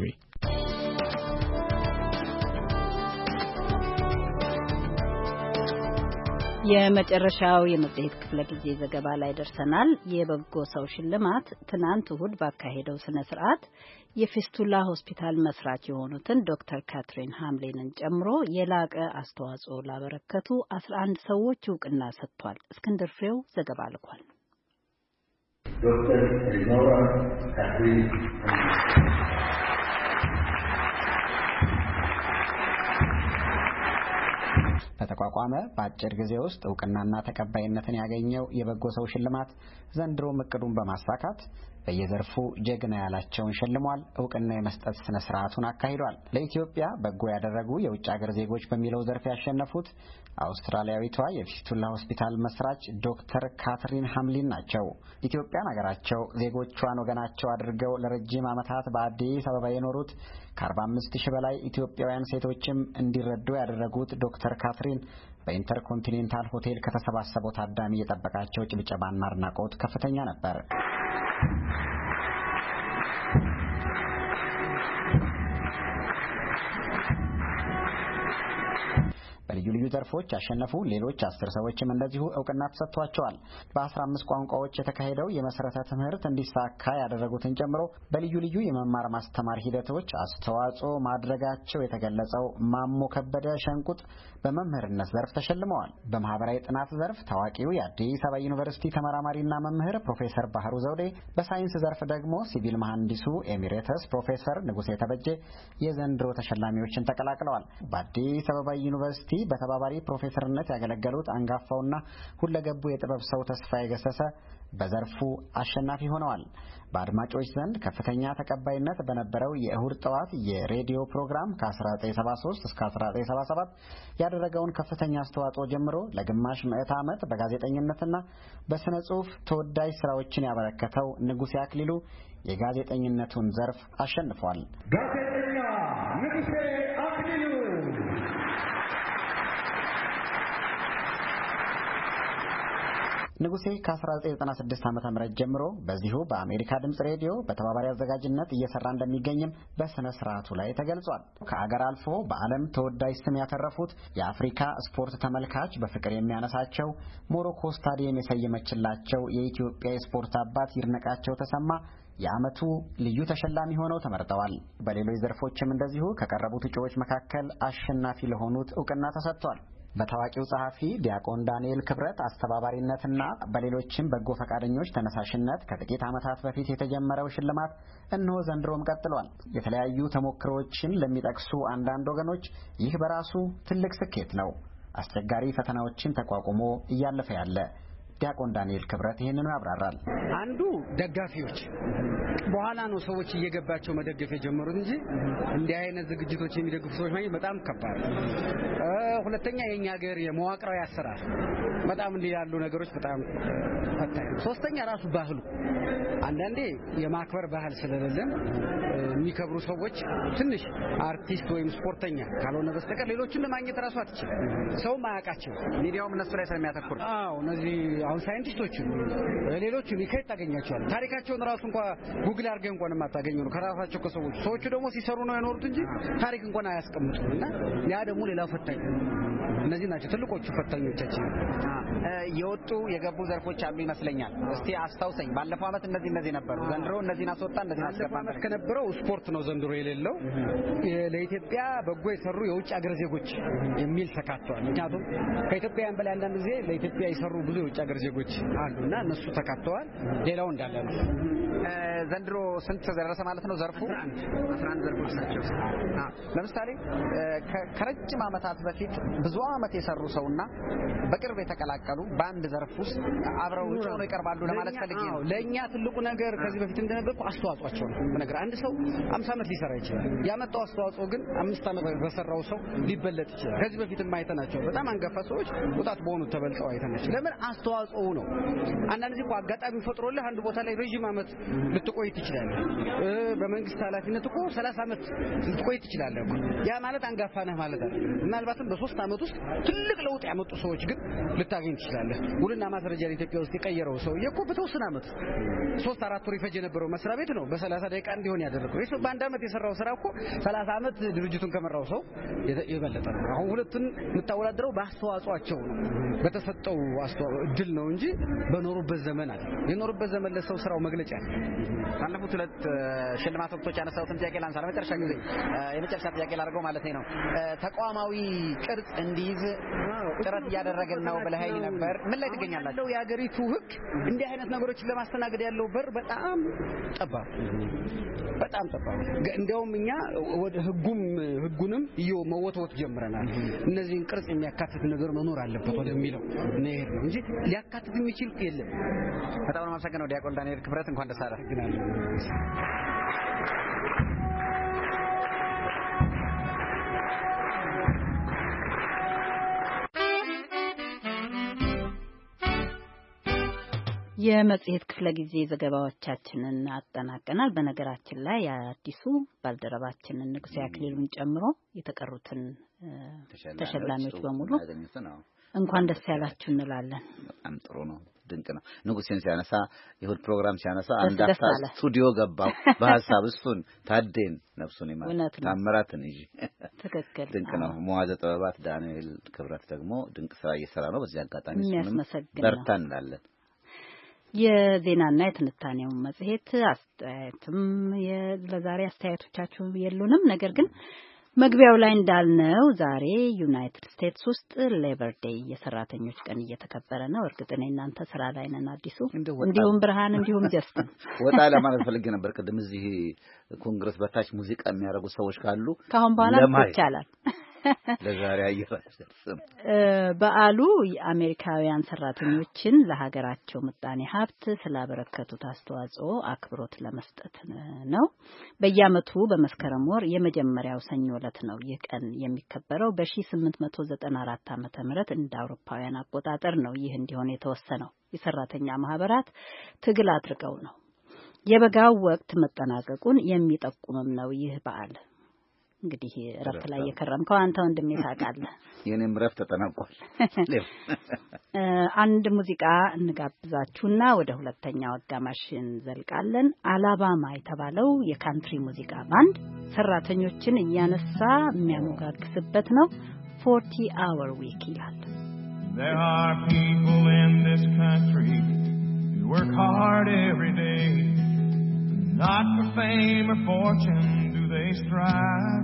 የመጨረሻው የመጽሔት ክፍለ ጊዜ ዘገባ ላይ ደርሰናል። የበጎ ሰው ሽልማት ትናንት እሁድ ባካሄደው ስነ ስርዓት የፊስቱላ ሆስፒታል መስራች የሆኑትን ዶክተር ካትሪን ሃምሊንን ጨምሮ የላቀ አስተዋጽኦ ላበረከቱ አስራ አንድ ሰዎች እውቅና ሰጥቷል። እስክንድር ፍሬው ዘገባ ልኳል። ዶክተር ኤልኖራ ካትሪን በተቋቋመ በአጭር ጊዜ ውስጥ እውቅናና ተቀባይነትን ያገኘው የበጎ ሰው ሽልማት ዘንድሮ እቅዱን በማሳካት በየዘርፉ ጀግና ያላቸውን ሸልሟል። እውቅና የመስጠት ስነ ስርዓቱን አካሂዷል። ለኢትዮጵያ በጎ ያደረጉ የውጭ ሀገር ዜጎች በሚለው ዘርፍ ያሸነፉት አውስትራሊያዊቷ የፊስቱላ ሆስፒታል መስራች ዶክተር ካትሪን ሃምሊን ናቸው። ኢትዮጵያን ሀገራቸው ዜጎቿን ወገናቸው አድርገው ለረጅም ዓመታት በአዲስ አበባ የኖሩት ከአርባ አምስት ሺህ በላይ ኢትዮጵያውያን ሴቶችም እንዲረዱ ያደረጉት ዶክተር ካትሪን በኢንተርኮንቲኔንታል ሆቴል ከተሰባሰበው ታዳሚ የጠበቃቸው ጭብጨባና አድናቆት ከፍተኛ ነበር። በልዩ ልዩ ዘርፎች ያሸነፉ ሌሎች አስር ሰዎችም እንደዚሁ እውቅና ተሰጥቷቸዋል። በአስራ አምስት ቋንቋዎች የተካሄደው የመሰረተ ትምህርት እንዲሳካ ያደረጉትን ጨምሮ በልዩ ልዩ የመማር ማስተማር ሂደቶች አስተዋጽኦ ማድረጋቸው የተገለጸው ማሞ ከበደ ሸንቁጥ በመምህርነት ዘርፍ ተሸልመዋል። በማህበራዊ ጥናት ዘርፍ ታዋቂው የአዲስ አበባ ዩኒቨርሲቲ ተመራማሪና መምህር ፕሮፌሰር ባህሩ ዘውዴ፣ በሳይንስ ዘርፍ ደግሞ ሲቪል መሐንዲሱ ኤሚሬተስ ፕሮፌሰር ንጉሴ ተበጀ የዘንድሮ ተሸላሚዎችን ተቀላቅለዋል። በአዲስ አበባ ዩኒቨርሲቲ በተባባሪ ፕሮፌሰርነት ያገለገሉት አንጋፋውና ሁለገቡ የጥበብ ሰው ተስፋዬ ገሰሰ በዘርፉ አሸናፊ ሆነዋል። በአድማጮች ዘንድ ከፍተኛ ተቀባይነት በነበረው የእሁድ ጠዋት የሬዲዮ ፕሮግራም ከ1973 እስከ አስራ ዘጠኝ ሰባ ሰባት ያደረገውን ከፍተኛ አስተዋጽኦ ጀምሮ ለግማሽ ምዕተ ዓመት በጋዜጠኝነትና በስነ ጽሑፍ ተወዳጅ ስራዎችን ያበረከተው ንጉሴ አክሊሉ የጋዜጠኝነቱን ዘርፍ አሸንፏል። ጋዜጠኛ ንጉሴ አክሊሉ ንጉሴ ከ1996 ዓመተ ምህረት ጀምሮ በዚሁ በአሜሪካ ድምጽ ሬዲዮ በተባባሪ አዘጋጅነት እየሰራ እንደሚገኝም በስነ ስርዓቱ ላይ ተገልጿል። ከአገር አልፎ በዓለም ተወዳጅ ስም ያተረፉት የአፍሪካ ስፖርት ተመልካች በፍቅር የሚያነሳቸው ሞሮኮ ስታዲየም የሰየመችላቸው የኢትዮጵያ የስፖርት አባት ይድነቃቸው ተሰማ የዓመቱ ልዩ ተሸላሚ ሆነው ተመርጠዋል። በሌሎች ዘርፎችም እንደዚሁ ከቀረቡት እጩዎች መካከል አሸናፊ ለሆኑት እውቅና ተሰጥቷል። በታዋቂው ጸሐፊ ዲያቆን ዳንኤል ክብረት አስተባባሪነትና በሌሎችም በጎ ፈቃደኞች ተነሳሽነት ከጥቂት ዓመታት በፊት የተጀመረው ሽልማት እነሆ ዘንድሮም ቀጥሏል። የተለያዩ ተሞክሮዎችን ለሚጠቅሱ አንዳንድ ወገኖች ይህ በራሱ ትልቅ ስኬት ነው። አስቸጋሪ ፈተናዎችን ተቋቁሞ እያለፈ ያለ ዲያቆን ዳንኤል ክብረት ይህንኑ ያብራራል። አንዱ ደጋፊዎች በኋላ ነው ሰዎች እየገባቸው መደገፍ የጀመሩት እንጂ እንዲህ አይነት ዝግጅቶች የሚደግፉ ሰዎች ማለት በጣም ከባድ ነው። ሁለተኛ የኛ ሀገር የመዋቅራዊ አሰራር በጣም እንዲህ ያሉ ነገሮች በጣም ፈታኝ ነው። ሶስተኛ ራሱ ባህሉ አንዳንዴ የማክበር ባህል ስለሌለን የሚከብሩ ሰዎች ትንሽ አርቲስት ወይም ስፖርተኛ ካልሆነ በስተቀር ሌሎችን ለማግኘት ራሱ አትችልም። ሰውም አያውቃቸው ሚዲያውም እነሱ ላይ ስለሚያተኩር አዎ እነዚህ አሁን ሳይንቲስቶችን ሌሎችን ከየት ታገኛቸዋለህ? ታሪካቸውን ራሱ እንኳን ጉግል አድርገህ እንኳን የማታገኘው ነው ከራሳቸው ከሰዎች ሰዎቹ ደግሞ ሲሰሩ ነው የኖሩት እንጂ ታሪክ እንኳን አያስቀምጡም። እና ያ ደግሞ ሌላው ፈታኝ እነዚህ ናቸው ትልቆቹ ፈታኞቻችን። የወጡ የገቡ ዘርፎች አሉ ይመስለኛል። እስቲ አስታውሰኝ። ባለፈው አመት እነዚህ እነዚህ ነበሩ፣ ዘንድሮ እነዚህን አስወጣ እንደዚህ አስገባን። ከነበረው ስፖርት ነው ዘንድሮ የሌለው። ለኢትዮጵያ በጎ የሰሩ የውጭ ሀገር ዜጎች የሚል ተካቷል። ምክንያቱም ከኢትዮጵያውያን በላይ አንዳንድ ጊዜ ለኢትዮጵያ የሰሩ ብዙ የውጭ ሀገር ዜጎች አሉና እነሱ ተካተዋል። ሌላው እንዳለ ነው። ዘንድሮ ስንት ደረሰ ማለት ነው ዘርፉ? አስራ አንድ ዘርፎች ናቸው። ለምሳሌ ከረጅም ዓመታት በፊት ብዙ ዓመት የሰሩ ሰውና በቅርብ የተቀላቀሉ በአንድ ዘርፍ ውስጥ አብረው ውጭ ሆነው ይቀርባሉ ለማለት ፈልጌ ነው። ለኛ ትልቁ ነገር ከዚህ በፊት እንደነበርኩ አስተዋጽኦአቸው ነው። ነገር አንድ ሰው አምሳ ዓመት ሊሰራ ይችላል። ያመጣው አስተዋጽኦ ግን አምስት ዓመት በሰራው ሰው ሊበለጥ ይችላል። ከዚህ በፊት የማይተናቸው በጣም አንገፋ ሰዎች ወጣት በሆኑ ተበልጠው አይተናቸው። ለምን አስተዋጽኦ ነው። አንዳንድ ጊዜ አጋጣሚ ፈጥሮልህ አንድ ቦታ ላይ ረጅም ዓመት ልትቆይ ትችላለህ። በመንግስት ኃላፊነት እኮ ሰላሳ ዓመት ልትቆይ ትችላለህ። ያ ማለት አንጋፋ ነህ ማለት አይደለም። ምናልባትም በሶስት ዓመት ውስጥ ትልቅ ለውጥ ያመጡ ሰዎች ግን ልታገኝ ትችላለህ። ውልና ማስረጃ ኢትዮጵያ ውስጥ የቀየረው ሰው እኮ በተወሰነ ዓመት ሶስት አራት ወር ይፈጅ የነበረው መስሪያ ቤት ነው በሰላሳ ደቂቃ እንዲሆን ያደረገው። እሱ በአንድ ዓመት የሰራው ስራ እኮ ሰላሳ ዓመት ድርጅቱን ከመራው ሰው የበለጠ ነው። አሁን ሁለቱን የምታወዳድረው በአስተዋጽኦአቸው ነው፣ በተሰጠው አስተዋጽኦ እድል ነው እንጂ በኖሩበት ዘመን አይደለም። የኖሩበት ዘመን ለሰው ስራው መግለጫ ነው። ባለፉት ሁለት ሽልማት ወቅቶች ያነሳሁትን ጥያቄ ላንሳ። ለመጨረሻ ጊዜ የመጨረሻ ጥያቄ ላድርገው ማለት ነው። ተቋማዊ ቅርጽ እንዲይዝ ጥረት እያደረግን ነው ብለኸኝ ነበር። ምን ላይ ትገኛላችሁ? የሀገሪቱ ህግ እንዲህ አይነት ነገሮችን ለማስተናገድ ያለው በር በጣም ጠባብ በጣም ጠባብ። እንዲያውም እኛ ወደ ህጉም ህጉንም ይኸው መወትወት ጀምረናል። እነዚህን ቅርጽ የሚያካትት ነገር መኖር አለበት ወደሚለው ነው ነው እንጂ ሊያካትት የሚችል የለም። በጣም ነው የማመሰግነው ዲያቆን ዳንኤል ክብረት። እንኳን ደስ አለህ። የመጽሔት ክፍለ ጊዜ ዘገባዎቻችንን አጠናቀናል። በነገራችን ላይ የአዲሱ ባልደረባችንን ንጉሴ አክሊሉን ጨምሮ የተቀሩትን ተሸላሚዎች በሙሉ እንኳን ደስ ያላችሁ እንላለን። በጣም ጥሩ ነው። ድንቅ ነው። ንጉሴን ሲያነሳ የሁድ ፕሮግራም ሲያነሳ አንድ አፍታ ስቱዲዮ ገባው በሐሳብ እሱን ታዴን ነፍሱን ይማር ታምራትን እንጂ ትክክል ድንቅ ነው። መዋዘ ጥበባት ዳንኤል ክብረት ደግሞ ድንቅ ስራ እየሰራ ነው። በዚህ አጋጣሚ እሱንም በርታ እንላለን። የዜናና የትንታኔው መጽሔት አስተያየትም ለዛሬ አስተያየቶቻችሁ የሉንም። ነገር ግን መግቢያው ላይ እንዳልነው ዛሬ ዩናይትድ ስቴትስ ውስጥ ሌበር ዴይ የሰራተኞች ቀን እየተከበረ ነው። እርግጥ ነው እናንተ ስራ ላይ ነን አዲሱ እንዲሁም ብርሃን እንዲሁም ጀስትን ወጣ ለማለት ፈልጌ ነበር። ቅድም እዚህ ኮንግረስ በታች ሙዚቃ የሚያደርጉ ሰዎች ካሉ ካሁን በኋላ ይቻላል። ለዛሬ አየራስም በዓሉ የአሜሪካውያን ሰራተኞችን ለሀገራቸው ምጣኔ ሀብት ስላበረከቱት አስተዋጽኦ አክብሮት ለመስጠት ነው። በየዓመቱ በመስከረም ወር የመጀመሪያው ሰኞ ዕለት ነው ይህ ቀን የሚከበረው። በ1894 ዓመተ ምህረት እንደ አውሮፓውያን አቆጣጠር ነው ይህ እንዲሆን የተወሰነው። የሰራተኛ ማህበራት ትግል አድርገው ነው። የበጋው ወቅት መጠናቀቁን የሚጠቁምም ነው ይህ በዓል። እንግዲህ ረፍት ላይ የከረምከው አንተ ወንድሜ ታውቃለህ። የኔም ረፍት ተጠናቋል። አንድ ሙዚቃ እንጋብዛችሁና ወደ ሁለተኛው አጋማሽ እንዘልቃለን። አላባማ የተባለው የካንትሪ ሙዚቃ ባንድ ሰራተኞችን እያነሳ የሚያሞጋግስበት ነው። forty hour week ይላል። There are people in this country who work hard every day, not for fame or fortune they strive,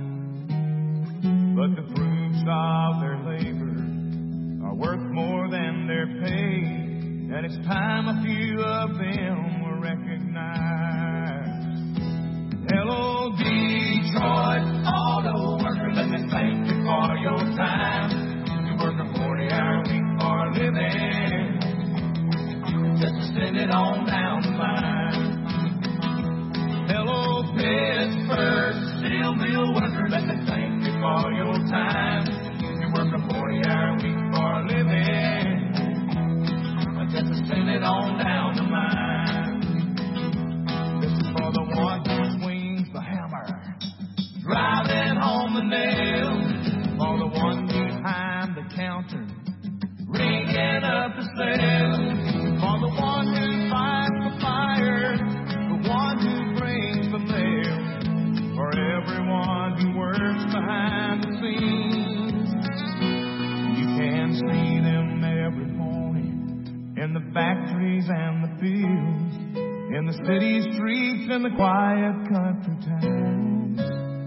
but the fruits of their labor are worth more than their pay, and it's time a few of them were recognized. Hello Detroit auto worker, let me thank you for your time. You work a forty hour week for a living, just to send it on down the line. Hello Pittsburgh steel mill worker, let me thank you for your time. You work a forty hour week for a living, just to send it on down the line. This is for the one who swings the hammer, driving home the nail, for the one behind the counter, ringing up the sale, for the one who fights the fire, the one who brings the mail, for everyone who works behind the scenes. You can see them every morning in the factories and the fields, in the city streets and the quiet country towns,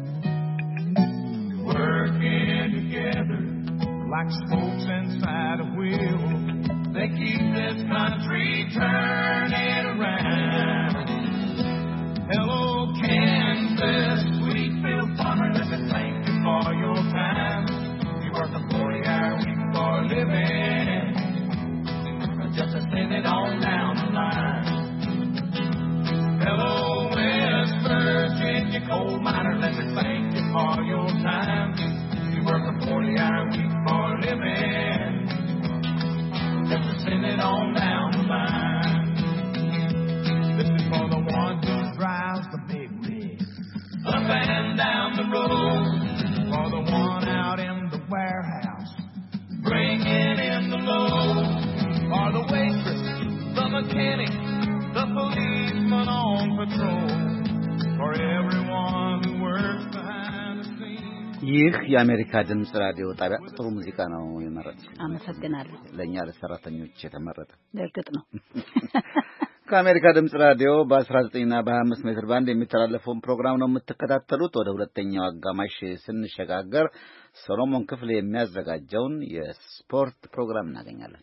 working together like spokes inside a wheel. They keep this country turning around. Hello Kansas, Wheatfield farmer, let me thank you for your time. You work a forty hour week for a living, just to send it on down the line. Hello West Virginia coal miner, let me thank you for your time. You work a forty hour week for a living, just to send it on down the line. This is for the ይህ የአሜሪካ ድምጽ ራዲዮ ጣቢያ ጥሩ ሙዚቃ ነው የመረጠው። አመሰግናለሁ። ለኛ ለሰራተኞች የተመረጠ እርግጥ ነው። ከአሜሪካ ድምጽ ራዲዮ በ19 እና በ25 ሜትር ባንድ የሚተላለፈውን ፕሮግራም ነው የምትከታተሉት። ወደ ሁለተኛው አጋማሽ ስንሸጋገር ሰሎሞን ክፍሌ የሚያዘጋጀውን የስፖርት ፕሮግራም እናገኛለን።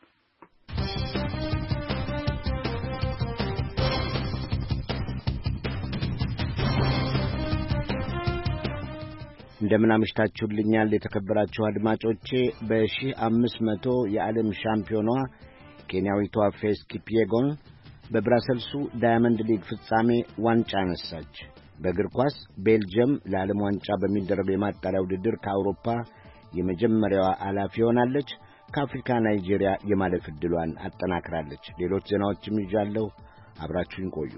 እንደምን አመሽታችሁልኛል የተከበራችሁ አድማጮቼ። በሺህ አምስት መቶ የዓለም ሻምፒዮኗ ኬንያዊቷ ፌዝ ኪፒየጎን በብራሰልሱ ዳያመንድ ሊግ ፍጻሜ ዋንጫ አነሳች። በእግር ኳስ ቤልጅየም ለዓለም ዋንጫ በሚደረገው የማጣሪያ ውድድር ከአውሮፓ የመጀመሪያዋ አላፊ ሆናለች። ከአፍሪካ ናይጄሪያ የማለፍ ዕድሏን አጠናክራለች። ሌሎች ዜናዎችም ይዣለሁ። አብራችሁን ቆዩ።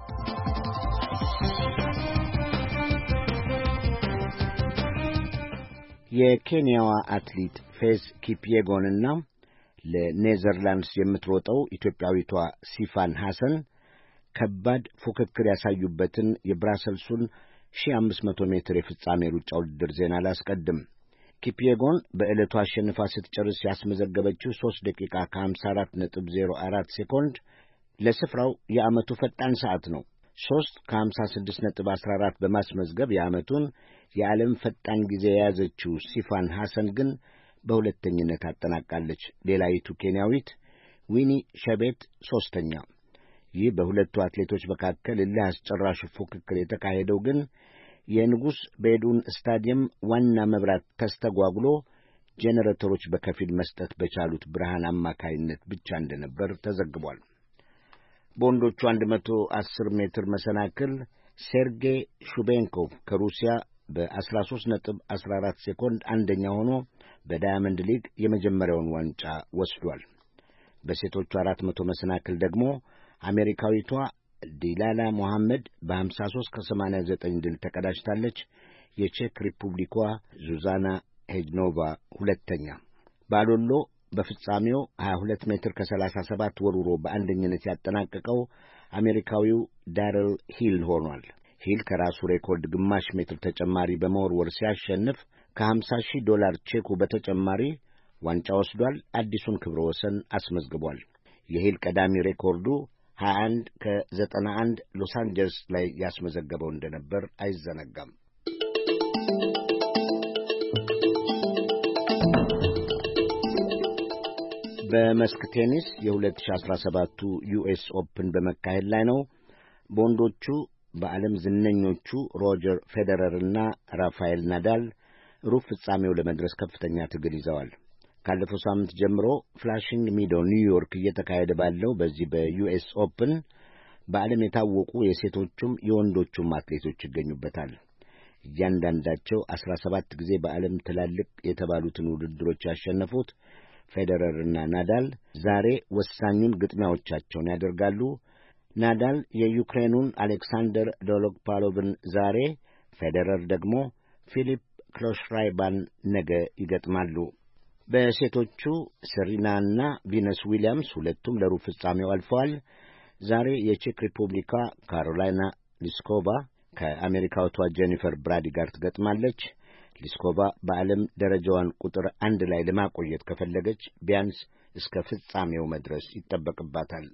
የኬንያዋ አትሌት ፌዝ ኪፒየጎንና ለኔዘርላንድስ የምትሮጠው ኢትዮጵያዊቷ ሲፋን ሐሰን ከባድ ፉክክር ያሳዩበትን የብራሰልሱን ሺህ አምስት መቶ ሜትር የፍጻሜ ሩጫ ውድድር ዜና ላስቀድም። ኪፒየጎን በዕለቱ አሸንፋ ስትጨርስ ያስመዘገበችው ሦስት ደቂቃ ከሀምሳ አራት ነጥብ ዜሮ አራት ሴኮንድ ለስፍራው የዓመቱ ፈጣን ሰዓት ነው። ሦስት ከሀምሳ ስድስት ነጥብ አስራ አራት በማስመዝገብ የዓመቱን የዓለም ፈጣን ጊዜ የያዘችው ሲፋን ሐሰን ግን በሁለተኝነት አጠናቃለች። ሌላዪቱ ኬንያዊት ዊኒ ሸቤት ሦስተኛ። ይህ በሁለቱ አትሌቶች መካከል እልህ አስጨራሽ ፉክክር የተካሄደው ግን የንጉሥ ቤዱን ስታዲየም ዋና መብራት ተስተጓጉሎ ጄኔሬተሮች በከፊል መስጠት በቻሉት ብርሃን አማካይነት ብቻ እንደነበር ተዘግቧል። በወንዶቹ አንድ መቶ አስር ሜትር መሰናክል ሴርጌይ ሹቤንኮቭ ከሩሲያ በአስራ ሦስት ነጥብ አስራ አራት ሴኮንድ አንደኛ ሆኖ በዳያመንድ ሊግ የመጀመሪያውን ዋንጫ ወስዷል። በሴቶቹ አራት መቶ መሰናክል ደግሞ አሜሪካዊቷ ዲላላ ሞሐመድ በሀምሳ ሦስት ከሰማንያ ዘጠኝ ድል ተቀዳጅታለች። የቼክ ሪፑብሊኳ ዙዛና ሄጅኖቫ ሁለተኛ። ባሎሎ በፍጻሜው ሀያ ሁለት ሜትር ከሰላሳ ሰባት ወርውሮ በአንደኝነት ያጠናቀቀው አሜሪካዊው ዳረል ሂል ሆኗል። ሂል ከራሱ ሬኮርድ ግማሽ ሜትር ተጨማሪ በመወርወር ሲያሸንፍ ከሀምሳ ሺህ ዶላር ቼኩ በተጨማሪ ዋንጫ ወስዷል። አዲሱን ክብረ ወሰን አስመዝግቧል። የሂል ቀዳሚ ሬኮርዱ ሀያ አንድ ከዘጠና አንድ ሎስ አንጀለስ ላይ ያስመዘገበው እንደነበር አይዘነጋም። በመስክ ቴኒስ የሁለት ሺህ አስራ ሰባቱ ዩኤስ ኦፕን በመካሄድ ላይ ነው። በወንዶቹ በዓለም ዝነኞቹ ሮጀር ፌዴረርና ራፋኤል ናዳል ሩብ ፍጻሜው ለመድረስ ከፍተኛ ትግል ይዘዋል። ካለፈው ሳምንት ጀምሮ ፍላሽንግ ሚዶ ኒውዮርክ እየተካሄደ ባለው በዚህ በዩኤስ ኦፕን በዓለም የታወቁ የሴቶቹም የወንዶቹም አትሌቶች ይገኙበታል። እያንዳንዳቸው አስራ ሰባት ጊዜ በዓለም ትላልቅ የተባሉትን ውድድሮች ያሸነፉት ፌዴረርና ናዳል ዛሬ ወሳኙን ግጥሚያዎቻቸውን ያደርጋሉ። ናዳል የዩክሬኑን አሌክሳንደር ዶሎግፓሎቭን ዛሬ፣ ፌዴረር ደግሞ ፊሊፕ ክሎሽራይባን ነገ ይገጥማሉ። በሴቶቹ ሰሪናና ቪነስ ዊሊያምስ ሁለቱም ለሩብ ፍጻሜው አልፈዋል። ዛሬ የቼክ ሪፑብሊካ ካሮላይና ሊስኮቫ ከአሜሪካዊቷ ጄኒፈር ብራዲ ጋር ትገጥማለች። ሊስኮቫ በዓለም ደረጃዋን ቁጥር አንድ ላይ ለማቆየት ከፈለገች ቢያንስ እስከ ፍጻሜው መድረስ ይጠበቅባታል።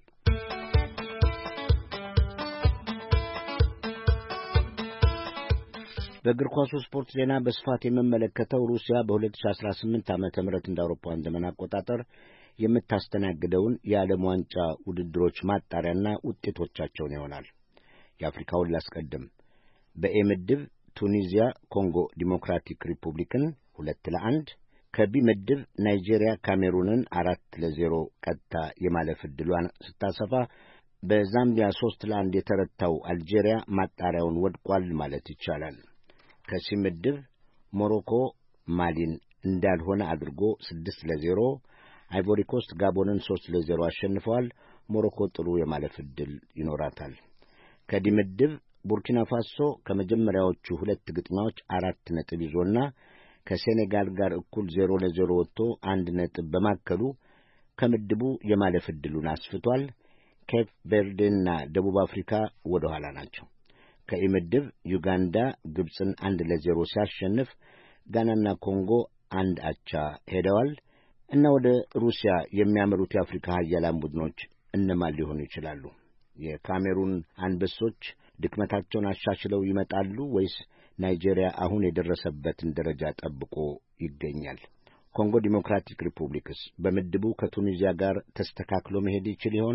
በእግር ኳሱ ስፖርት ዜና በስፋት የምመለከተው ሩሲያ በሁለት ሺህ አስራ ስምንት ዓመተ ምህረት እንደ አውሮፓውያን ዘመን አቆጣጠር የምታስተናግደውን የዓለም ዋንጫ ውድድሮች ማጣሪያና ውጤቶቻቸውን ይሆናል። የአፍሪካውን ላስቀድም። በኤ ምድብ ቱኒዚያ ኮንጎ ዲሞክራቲክ ሪፑብሊክን ሁለት ለአንድ፣ ከቢ ምድብ ናይጄሪያ ካሜሩንን አራት ለዜሮ ቀጥታ የማለፍ ዕድሏን ስታሰፋ፣ በዛምቢያ ሦስት ለአንድ የተረታው አልጄሪያ ማጣሪያውን ወድቋል ማለት ይቻላል። ከሲ ምድብ ሞሮኮ ማሊን እንዳልሆነ አድርጎ ስድስት ለዜሮ፣ አይቮሪ ኮስት ጋቦንን ሦስት ለዜሮ አሸንፈዋል። ሞሮኮ ጥሩ የማለፍ ዕድል ይኖራታል። ከዲ ምድብ ቡርኪና ፋሶ ከመጀመሪያዎቹ ሁለት ግጥሚያዎች አራት ነጥብ ይዞና ከሴኔጋል ጋር እኩል ዜሮ ለዜሮ ወጥቶ አንድ ነጥብ በማከሉ ከምድቡ የማለፍ ዕድሉን አስፍቷል። ኬፕ ቬርዴና ደቡብ አፍሪካ ወደ ኋላ ናቸው። ከኢ ምድብ ዩጋንዳ ግብፅን አንድ ለዜሮ ሲያሸንፍ፣ ጋናና ኮንጎ አንድ አቻ ሄደዋል። እና ወደ ሩሲያ የሚያመሩት የአፍሪካ ኃያላን ቡድኖች እነማን ሊሆኑ ይችላሉ? የካሜሩን አንበሶች ድክመታቸውን አሻሽለው ይመጣሉ ወይስ ናይጄሪያ አሁን የደረሰበትን ደረጃ ጠብቆ ይገኛል? ኮንጎ ዲሞክራቲክ ሪፑብሊክስ በምድቡ ከቱኒዚያ ጋር ተስተካክሎ መሄድ ይችል ይሆን?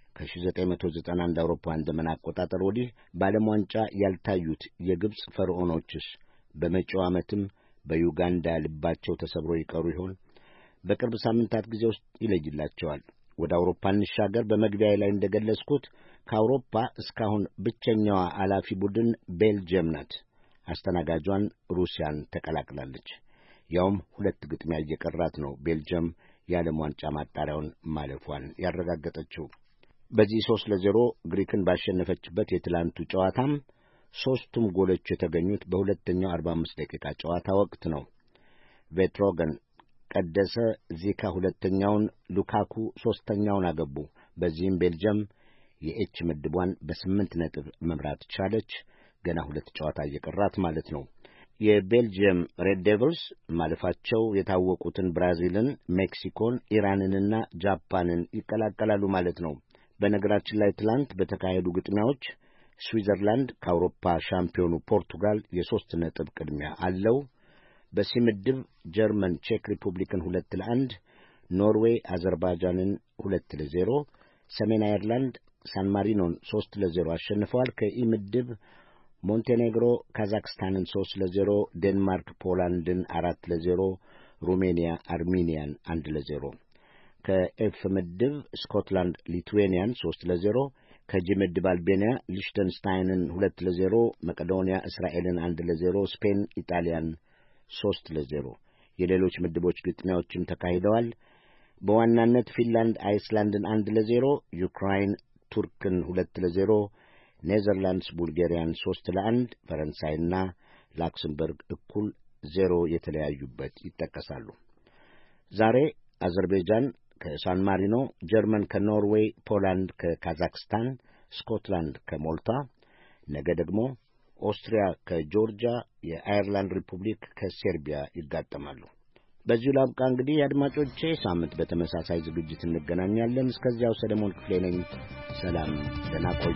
ከ1991 አውሮፓውያን ዘመን አቆጣጠር ወዲህ በዓለም ዋንጫ ያልታዩት የግብፅ ፈርዖኖችስ በመጪው ዓመትም በዩጋንዳ ልባቸው ተሰብሮ ይቀሩ ይሆን? በቅርብ ሳምንታት ጊዜ ውስጥ ይለይላቸዋል። ወደ አውሮፓ እንሻገር። በመግቢያዬ ላይ እንደገለጽኩት ከአውሮፓ እስካሁን ብቸኛዋ አላፊ ቡድን ቤልጅየም ናት። አስተናጋጇን ሩሲያን ተቀላቅላለች። ያውም ሁለት ግጥሚያ እየቀራት ነው ቤልጅየም የዓለም ዋንጫ ማጣሪያውን ማለፏን ያረጋገጠችው። በዚህ ሦስት ለዜሮ ግሪክን ባሸነፈችበት የትላንቱ ጨዋታም ሦስቱም ጎሎች የተገኙት በሁለተኛው አርባ አምስት ደቂቃ ጨዋታ ወቅት ነው። ቬትሮገን፣ ቀደሰ፣ ዚካ ሁለተኛውን፣ ሉካኩ ሦስተኛውን አገቡ። በዚህም ቤልጅየም የኤች ምድቧን በስምንት ነጥብ መምራት ቻለች። ገና ሁለት ጨዋታ እየቀራት ማለት ነው። የቤልጅየም ሬድ ዴቪልስ ማለፋቸው የታወቁትን ብራዚልን፣ ሜክሲኮን፣ ኢራንንና ጃፓንን ይቀላቀላሉ ማለት ነው። በነገራችን ላይ ትላንት በተካሄዱ ግጥሚያዎች ስዊዘርላንድ ከአውሮፓ ሻምፒዮኑ ፖርቱጋል የሦስት ነጥብ ቅድሚያ አለው። በሲ ምድብ ጀርመን ቼክ ሪፑብሊክን ሁለት ለአንድ፣ ኖርዌይ አዘርባይጃንን ሁለት ለዜሮ፣ ሰሜን አየርላንድ ሳን ማሪኖን ሦስት ለዜሮ አሸንፈዋል። ከኢ ምድብ ሞንቴኔግሮ ካዛክስታንን ሦስት ለዜሮ፣ ዴንማርክ ፖላንድን አራት ለዜሮ፣ ሩሜኒያ አርሜኒያን አንድ ለዜሮ። ከኤፍ ምድብ ስኮትላንድ ሊትዌኒያን ሦስት ለዜሮ፣ ከጂ ምድብ አልቤኒያ ሊሽተንስታይንን ሁለት ለዜሮ፣ መቄዶንያ እስራኤልን አንድ ለዜሮ፣ ስፔን ኢጣሊያን ሦስት ለዜሮ። የሌሎች ምድቦች ግጥሚያዎችም ተካሂደዋል። በዋናነት ፊንላንድ አይስላንድን አንድ ለዜሮ፣ ዩክራይን ቱርክን ሁለት ለዜሮ፣ ኔዘርላንድስ ቡልጋሪያን ሦስት ለአንድ፣ ፈረንሳይና ላክሰምበርግ እኩል ዜሮ የተለያዩበት ይጠቀሳሉ። ዛሬ አዘርባይጃን ከሳን ማሪኖ፣ ጀርመን ከኖርዌይ፣ ፖላንድ ከካዛክስታን፣ ስኮትላንድ ከሞልታ፣ ነገ ደግሞ ኦስትሪያ ከጆርጂያ፣ የአየርላንድ ሪፑብሊክ ከሴርቢያ ይጋጠማሉ። በዚሁ ላብቃ እንግዲህ አድማጮቼ፣ ሳምንት በተመሳሳይ ዝግጅት እንገናኛለን። እስከዚያው ሰለሞን ክፍሌ ነኝ። ሰላም፣ ደህና ቆዩ።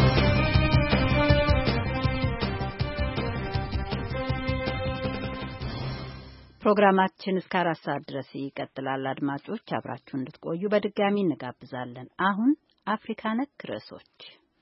ፕሮግራማችን እስከ አራት ሰዓት ድረስ ይቀጥላል። አድማጮች አብራችሁ እንድትቆዩ በድጋሚ እንጋብዛለን። አሁን አፍሪካ ነክ ርዕሶች።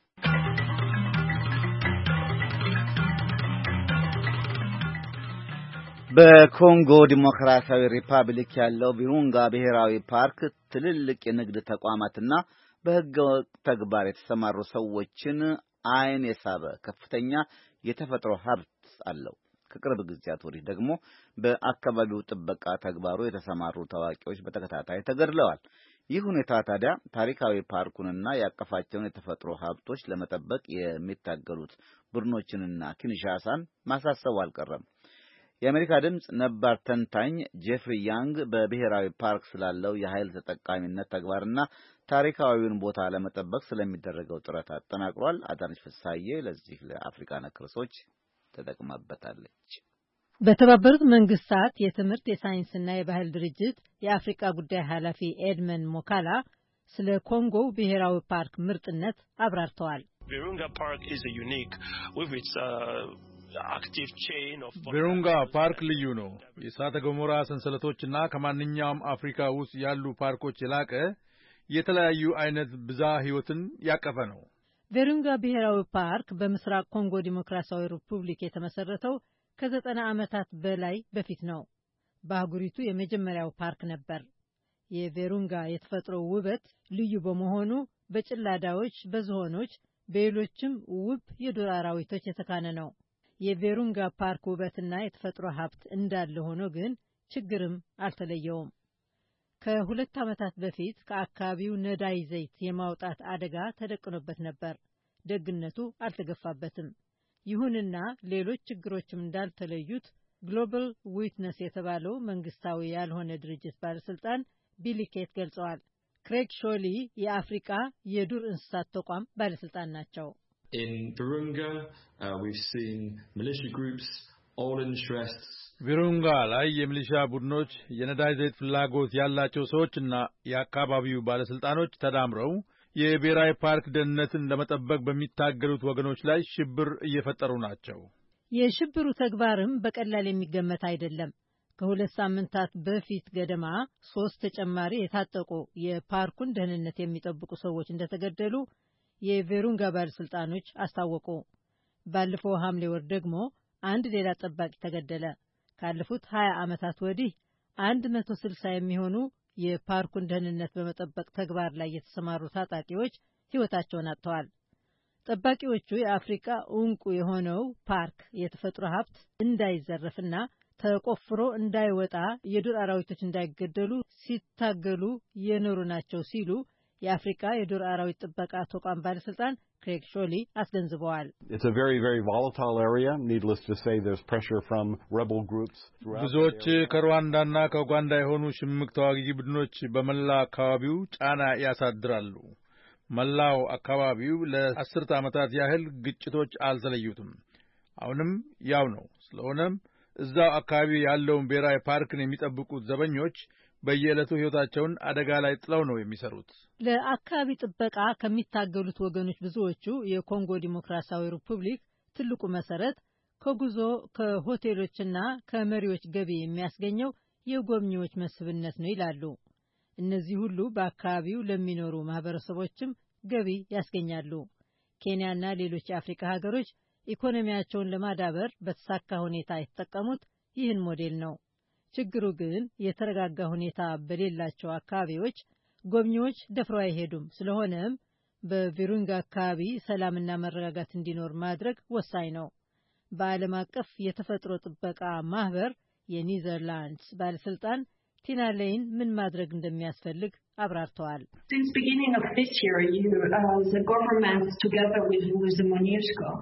በኮንጎ ዲሞክራሲያዊ ሪፐብሊክ ያለው ቪሩንጋ ብሔራዊ ፓርክ ትልልቅ የንግድ ተቋማትና በሕገ ወጥ ተግባር የተሰማሩ ሰዎችን ዓይን የሳበ ከፍተኛ የተፈጥሮ ሀብት አለው። ከቅርብ ጊዜያት ወዲህ ደግሞ በአካባቢው ጥበቃ ተግባሩ የተሰማሩ ታዋቂዎች በተከታታይ ተገድለዋል። ይህ ሁኔታ ታዲያ ታሪካዊ ፓርኩንና ያቀፋቸውን የተፈጥሮ ሀብቶች ለመጠበቅ የሚታገሉት ቡድኖችንና ኪንሻሳን ማሳሰቡ አልቀረም። የአሜሪካ ድምፅ ነባር ተንታኝ ጄፍሪ ያንግ በብሔራዊ ፓርክ ስላለው የኃይል ተጠቃሚነት ተግባርና ታሪካዊውን ቦታ ለመጠበቅ ስለሚደረገው ጥረት አጠናቅሯል። አዳነች ፍሳዬ ለዚህ ለአፍሪካ ነክ ርዕሶች ተጠቅማበታለች። በተባበሩት መንግስታት የትምህርት የሳይንስና የባህል ድርጅት የአፍሪካ ጉዳይ ኃላፊ ኤድመን ሞካላ ስለ ኮንጎ ብሔራዊ ፓርክ ምርጥነት አብራርተዋል። ቪሩንጋ ፓርክ ልዩ ነው። የእሳተ ገሞራ ሰንሰለቶችና ከማንኛውም አፍሪካ ውስጥ ያሉ ፓርኮች የላቀ የተለያዩ አይነት ብዝሃ ሕይወትን ያቀፈ ነው። ቪሩንጋ ብሔራዊ ፓርክ በምስራቅ ኮንጎ ዲሞክራሲያዊ ሪፑብሊክ የተመሰረተው ከዘጠና ዓመታት በላይ በፊት ነው። በአህጉሪቱ የመጀመሪያው ፓርክ ነበር። የቪሩንጋ የተፈጥሮ ውበት ልዩ በመሆኑ በጭላዳዎች፣ በዝሆኖች፣ በሌሎችም ውብ የዱር አራዊቶች የተካነ ነው። የቪሩንጋ ፓርክ ውበትና የተፈጥሮ ሀብት እንዳለ ሆኖ ግን ችግርም አልተለየውም። ከሁለት ዓመታት በፊት ከአካባቢው ነዳይ ዘይት የማውጣት አደጋ ተደቅኖበት ነበር። ደግነቱ አልተገፋበትም። ይሁንና ሌሎች ችግሮችም እንዳልተለዩት ግሎባል ዊትነስ የተባለው መንግስታዊ ያልሆነ ድርጅት ባለስልጣን ቢሊ ኬት ገልጸዋል። ክሬግ ሾሊ የአፍሪካ የዱር እንስሳት ተቋም ባለስልጣን ናቸው። In Virunga, uh, we've seen militia groups all interests. ቪሩንጋ ላይ የሚሊሻ ቡድኖች የነዳጅ ዘይት ፍላጎት ያላቸው ሰዎችና የአካባቢው ባለስልጣኖች ተዳምረው የብሔራዊ ፓርክ ደህንነትን ለመጠበቅ በሚታገሉት ወገኖች ላይ ሽብር እየፈጠሩ ናቸው። የሽብሩ ተግባርም በቀላል የሚገመት አይደለም። ከሁለት ሳምንታት በፊት ገደማ ሶስት ተጨማሪ የታጠቁ የፓርኩን ደህንነት የሚጠብቁ ሰዎች እንደተገደሉ የቪሩንጋ ባለስልጣኖች አስታወቁ። ባለፈው ሐምሌ ወር ደግሞ አንድ ሌላ ጠባቂ ተገደለ። ካለፉት ሀያ ዓመታት ወዲህ አንድ መቶ ስልሳ የሚሆኑ የፓርኩን ደህንነት በመጠበቅ ተግባር ላይ የተሰማሩ ታጣቂዎች ሕይወታቸውን አጥተዋል። ጠባቂዎቹ የአፍሪካ ዕንቁ የሆነው ፓርክ የተፈጥሮ ሀብት እንዳይዘረፍና ተቆፍሮ እንዳይወጣ የዱር አራዊቶች እንዳይገደሉ ሲታገሉ የኖሩ ናቸው ሲሉ የአፍሪካ የዱር አራዊት ጥበቃ ተቋም ባለስልጣን ክሬግ ሾሊ አስገንዝበዋል። It's a very very volatile area. Needless to say, there's pressure from rebel groups. ብዙዎች ከሩዋንዳና ከኡጋንዳ የሆኑ ሽምቅ ተዋጊ ቡድኖች በመላ አካባቢው ጫና ያሳድራሉ። መላው አካባቢው ለአስርተ ዓመታት ያህል ግጭቶች አልተለዩትም። አሁንም ያው ነው። ስለሆነም እዛው አካባቢ ያለውን ብሔራዊ ፓርክን የሚጠብቁት ዘበኞች በየዕለቱ ሕይወታቸውን አደጋ ላይ ጥለው ነው የሚሰሩት። ለአካባቢ ጥበቃ ከሚታገሉት ወገኖች ብዙዎቹ የኮንጎ ዲሞክራሲያዊ ሪፑብሊክ ትልቁ መሰረት ከጉዞ ከሆቴሎችና ከመሪዎች ገቢ የሚያስገኘው የጎብኚዎች መስህብነት ነው ይላሉ። እነዚህ ሁሉ በአካባቢው ለሚኖሩ ማህበረሰቦችም ገቢ ያስገኛሉ። ኬንያና ሌሎች የአፍሪካ ሀገሮች ኢኮኖሚያቸውን ለማዳበር በተሳካ ሁኔታ የተጠቀሙት ይህን ሞዴል ነው። ችግሩ ግን የተረጋጋ ሁኔታ በሌላቸው አካባቢዎች ጎብኚዎች ደፍረው አይሄዱም። ስለሆነም በቪሩንጋ አካባቢ ሰላምና መረጋጋት እንዲኖር ማድረግ ወሳኝ ነው። በዓለም አቀፍ የተፈጥሮ ጥበቃ ማህበር የኒዘርላንድስ ባለስልጣን ቲና ሌይን ምን ማድረግ እንደሚያስፈልግ አብራርተዋል። Since beginning of this year, you, uh, the government together with, with the MONUSCO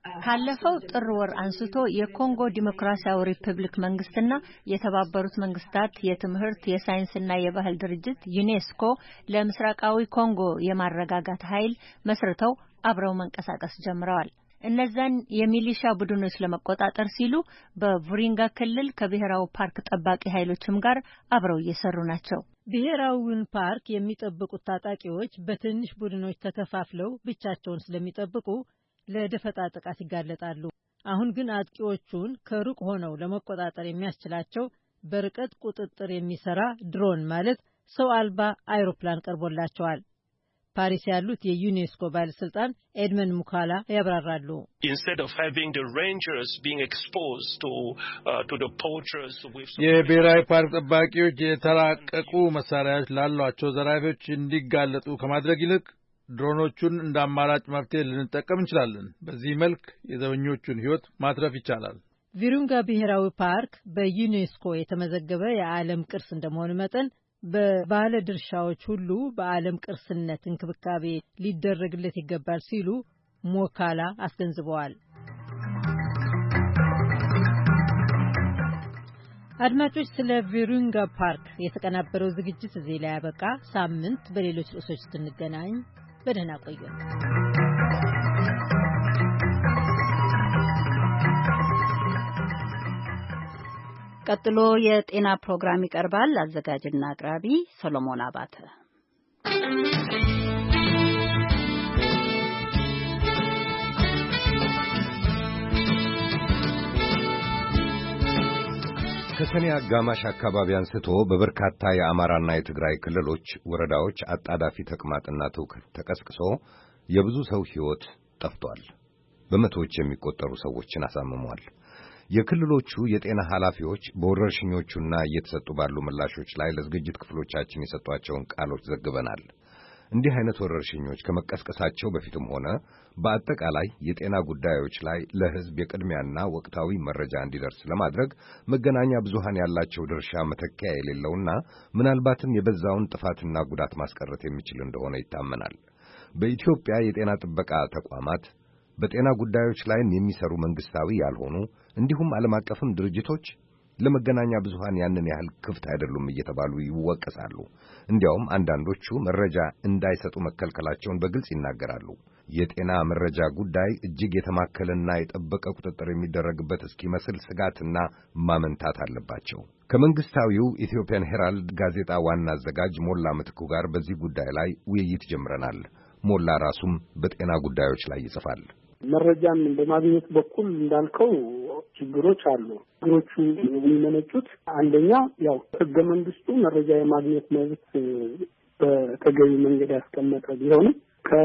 ካለፈው ጥር ወር አንስቶ የኮንጎ ዲሞክራሲያዊ ሪፐብሊክ መንግስትና የተባበሩት መንግስታት የትምህርት የሳይንስና የባህል ድርጅት ዩኔስኮ ለምስራቃዊ ኮንጎ የማረጋጋት ኃይል መስርተው አብረው መንቀሳቀስ ጀምረዋል። እነዛን የሚሊሻ ቡድኖች ለመቆጣጠር ሲሉ በቪሩንጋ ክልል ከብሔራዊ ፓርክ ጠባቂ ኃይሎችም ጋር አብረው እየሰሩ ናቸው። ብሔራዊውን ፓርክ የሚጠብቁት ታጣቂዎች በትንሽ ቡድኖች ተከፋፍለው ብቻቸውን ስለሚጠብቁ ለደፈጣ ጥቃት ይጋለጣሉ። አሁን ግን አጥቂዎቹን ከሩቅ ሆነው ለመቆጣጠር የሚያስችላቸው በርቀት ቁጥጥር የሚሰራ ድሮን ማለት ሰው አልባ አይሮፕላን ቀርቦላቸዋል። ፓሪስ ያሉት የዩኔስኮ ባለስልጣን ኤድመን ሙካላ ያብራራሉ። Instead of having the rangers being exposed to uh, to the poachers with የብሔራዊ ፓርክ ጠባቂዎች የተራቀቁ መሳሪያዎች ላሏቸው ዘራፊዎች እንዲጋለጡ ከማድረግ ይልቅ ድሮኖቹን እንደ አማራጭ መፍትሄ ልንጠቀም እንችላለን። በዚህ መልክ የዘበኞቹን ሕይወት ማትረፍ ይቻላል። ቪሩንጋ ብሔራዊ ፓርክ በዩኔስኮ የተመዘገበ የዓለም ቅርስ እንደመሆኑ መጠን በባለ ድርሻዎች ሁሉ በዓለም ቅርስነት እንክብካቤ ሊደረግለት ይገባል ሲሉ ሞካላ አስገንዝበዋል። አድማጮች፣ ስለ ቪሩንጋ ፓርክ የተቀናበረው ዝግጅት እዚህ ላይ ያበቃ። ሳምንት በሌሎች ርዕሶች እስክንገናኝ በደህና ቆዩ። ቀጥሎ የጤና ፕሮግራም ይቀርባል። አዘጋጅና አቅራቢ ሰሎሞን አባተ። ከሰኔ አጋማሽ አካባቢ አንስቶ በበርካታ የአማራና የትግራይ ክልሎች ወረዳዎች አጣዳፊ ተቅማጥና ትውከት ተቀስቅሶ የብዙ ሰው ሕይወት ጠፍቷል። በመቶዎች የሚቆጠሩ ሰዎችን አሳምሟል። የክልሎቹ የጤና ኃላፊዎች በወረርሽኞቹና እየተሰጡ ባሉ ምላሾች ላይ ለዝግጅት ክፍሎቻችን የሰጧቸውን ቃሎች ዘግበናል። እንዲህ አይነት ወረርሽኞች ከመቀስቀሳቸው በፊትም ሆነ በአጠቃላይ የጤና ጉዳዮች ላይ ለሕዝብ የቅድሚያና ወቅታዊ መረጃ እንዲደርስ ለማድረግ መገናኛ ብዙሃን ያላቸው ድርሻ መተኪያ የሌለውና ምናልባትም የበዛውን ጥፋትና ጉዳት ማስቀረት የሚችል እንደሆነ ይታመናል። በኢትዮጵያ የጤና ጥበቃ ተቋማት፣ በጤና ጉዳዮች ላይም የሚሰሩ መንግስታዊ ያልሆኑ እንዲሁም ዓለም አቀፍም ድርጅቶች ለመገናኛ ብዙሃን ያንን ያህል ክፍት አይደሉም እየተባሉ ይወቀሳሉ። እንዲያውም አንዳንዶቹ መረጃ እንዳይሰጡ መከልከላቸውን በግልጽ ይናገራሉ። የጤና መረጃ ጉዳይ እጅግ የተማከለና የጠበቀ ቁጥጥር የሚደረግበት እስኪመስል ስጋትና ማመንታት አለባቸው። ከመንግስታዊው ኢትዮጵያን ሄራልድ ጋዜጣ ዋና አዘጋጅ ሞላ ምትኩ ጋር በዚህ ጉዳይ ላይ ውይይት ጀምረናል። ሞላ ራሱም በጤና ጉዳዮች ላይ ይጽፋል። መረጃን በማግኘት በኩል እንዳልከው ችግሮች አሉ። ችግሮቹ የሚመነጩት አንደኛ ያው ህገ መንግስቱ መረጃ የማግኘት መብት በተገቢ መንገድ ያስቀመጠ ቢሆንም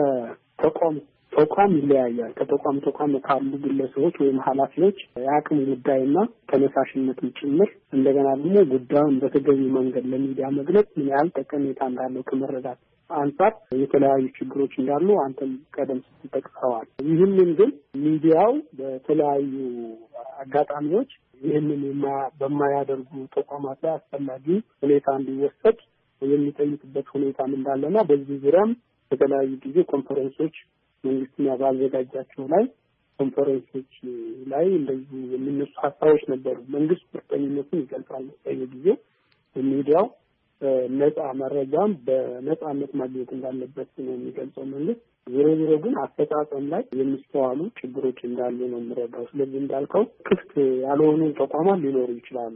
ከተቋም ተቋም ይለያያል። ከተቋም ተቋም ካሉ ግለሰቦች ወይም ኃላፊዎች የአቅም ጉዳይና ተነሳሽነትን ጭምር እንደገና ደግሞ ጉዳዩን በተገቢ መንገድ ለሚዲያ መግለጽ ምን ያህል ጠቀሜታ እንዳለው ከመረዳት አንጻር የተለያዩ ችግሮች እንዳሉ አንተም ቀደም ሲል ጠቅሰዋል። ይህንን ግን ሚዲያው በተለያዩ አጋጣሚዎች ይህንን በማያደርጉ ተቋማት ላይ አስፈላጊ ሁኔታ እንዲወሰድ የሚጠይቅበት ሁኔታም እንዳለና በዚህ ዙሪያም በተለያዩ ጊዜ ኮንፈረንሶች መንግስትና ባዘጋጃቸው ላይ ኮንፈረንሶች ላይ እንደዚህ የሚነሱ ሀሳቦች ነበሩ። መንግስት ቁርጠኝነቱን ይገልጻል። በየጊዜው ሚዲያው ነፃ መረጃም በነፃነት ማግኘት እንዳለበት ነው የሚገልጸው መንግስት። ዞሮ ዞሮ ግን አፈጻጸም ላይ የሚስተዋሉ ችግሮች እንዳሉ ነው የምረዳው። ስለዚህ እንዳልከው ክፍት ያልሆኑ ተቋማት ሊኖሩ ይችላሉ።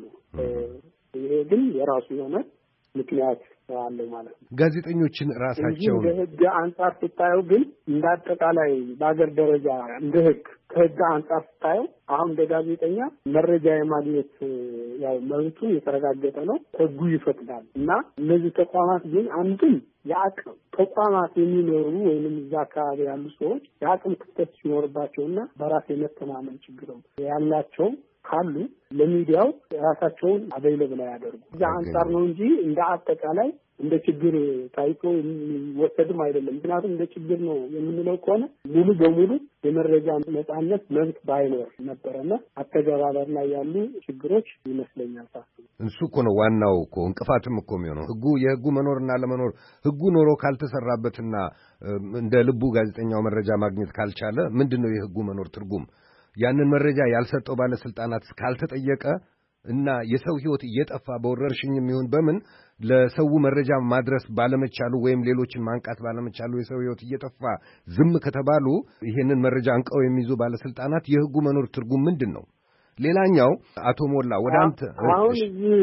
ይሄ ግን የራሱ የሆነ ምክንያት አለው ማለት ነው። ጋዜጠኞችን ራሳቸው በህግ አንጻር ስታየው ግን እንደ አጠቃላይ በአገር ደረጃ እንደ ህግ ከህግ አንጻር ስታየው አሁን እንደ ጋዜጠኛ መረጃ የማግኘት ያው መብቱ የተረጋገጠ ነው፣ ህጉ ይፈቅዳል። እና እነዚህ ተቋማት ግን አንድም የአቅም ተቋማት የሚኖሩ ወይንም እዛ አካባቢ ያሉ ሰዎች የአቅም ክፍተት ሲኖርባቸውና በራስ የመተማመን ችግር ያላቸው ካሉ ለሚዲያው ራሳቸውን አቬይለብል ያደርጉ እዛ አንጻር ነው እንጂ እንደ አጠቃላይ እንደ ችግር ታይቶ የሚወሰድም አይደለም። ምክንያቱም እንደ ችግር ነው የምንለው ከሆነ ሙሉ በሙሉ የመረጃ ነፃነት መብት ባይኖር ነበረና አተገባበር ላይ ያሉ ችግሮች ይመስለኛል። ታስቡ እሱ እኮ ነው ዋናው እኮ እንቅፋትም እኮ የሚሆነው ህጉ የህጉ መኖርና ለመኖር ህጉ ኖሮ ካልተሰራበትና እንደ ልቡ ጋዜጠኛው መረጃ ማግኘት ካልቻለ ምንድነው የህጉ መኖር ትርጉም? ያንን መረጃ ያልሰጠው ባለስልጣናት ካልተጠየቀ እና የሰው ህይወት እየጠፋ በወረርሽኝም ይሁን በምን ለሰው መረጃ ማድረስ ባለመቻሉ ወይም ሌሎችን ማንቃት ባለመቻሉ የሰው ህይወት እየጠፋ ዝም ከተባሉ ይሄንን መረጃ አንቀው የሚይዙ ባለስልጣናት የህጉ መኖር ትርጉም ምንድነው? ሌላኛው አቶ ሞላ ወደ አንተ አሁን እዚህ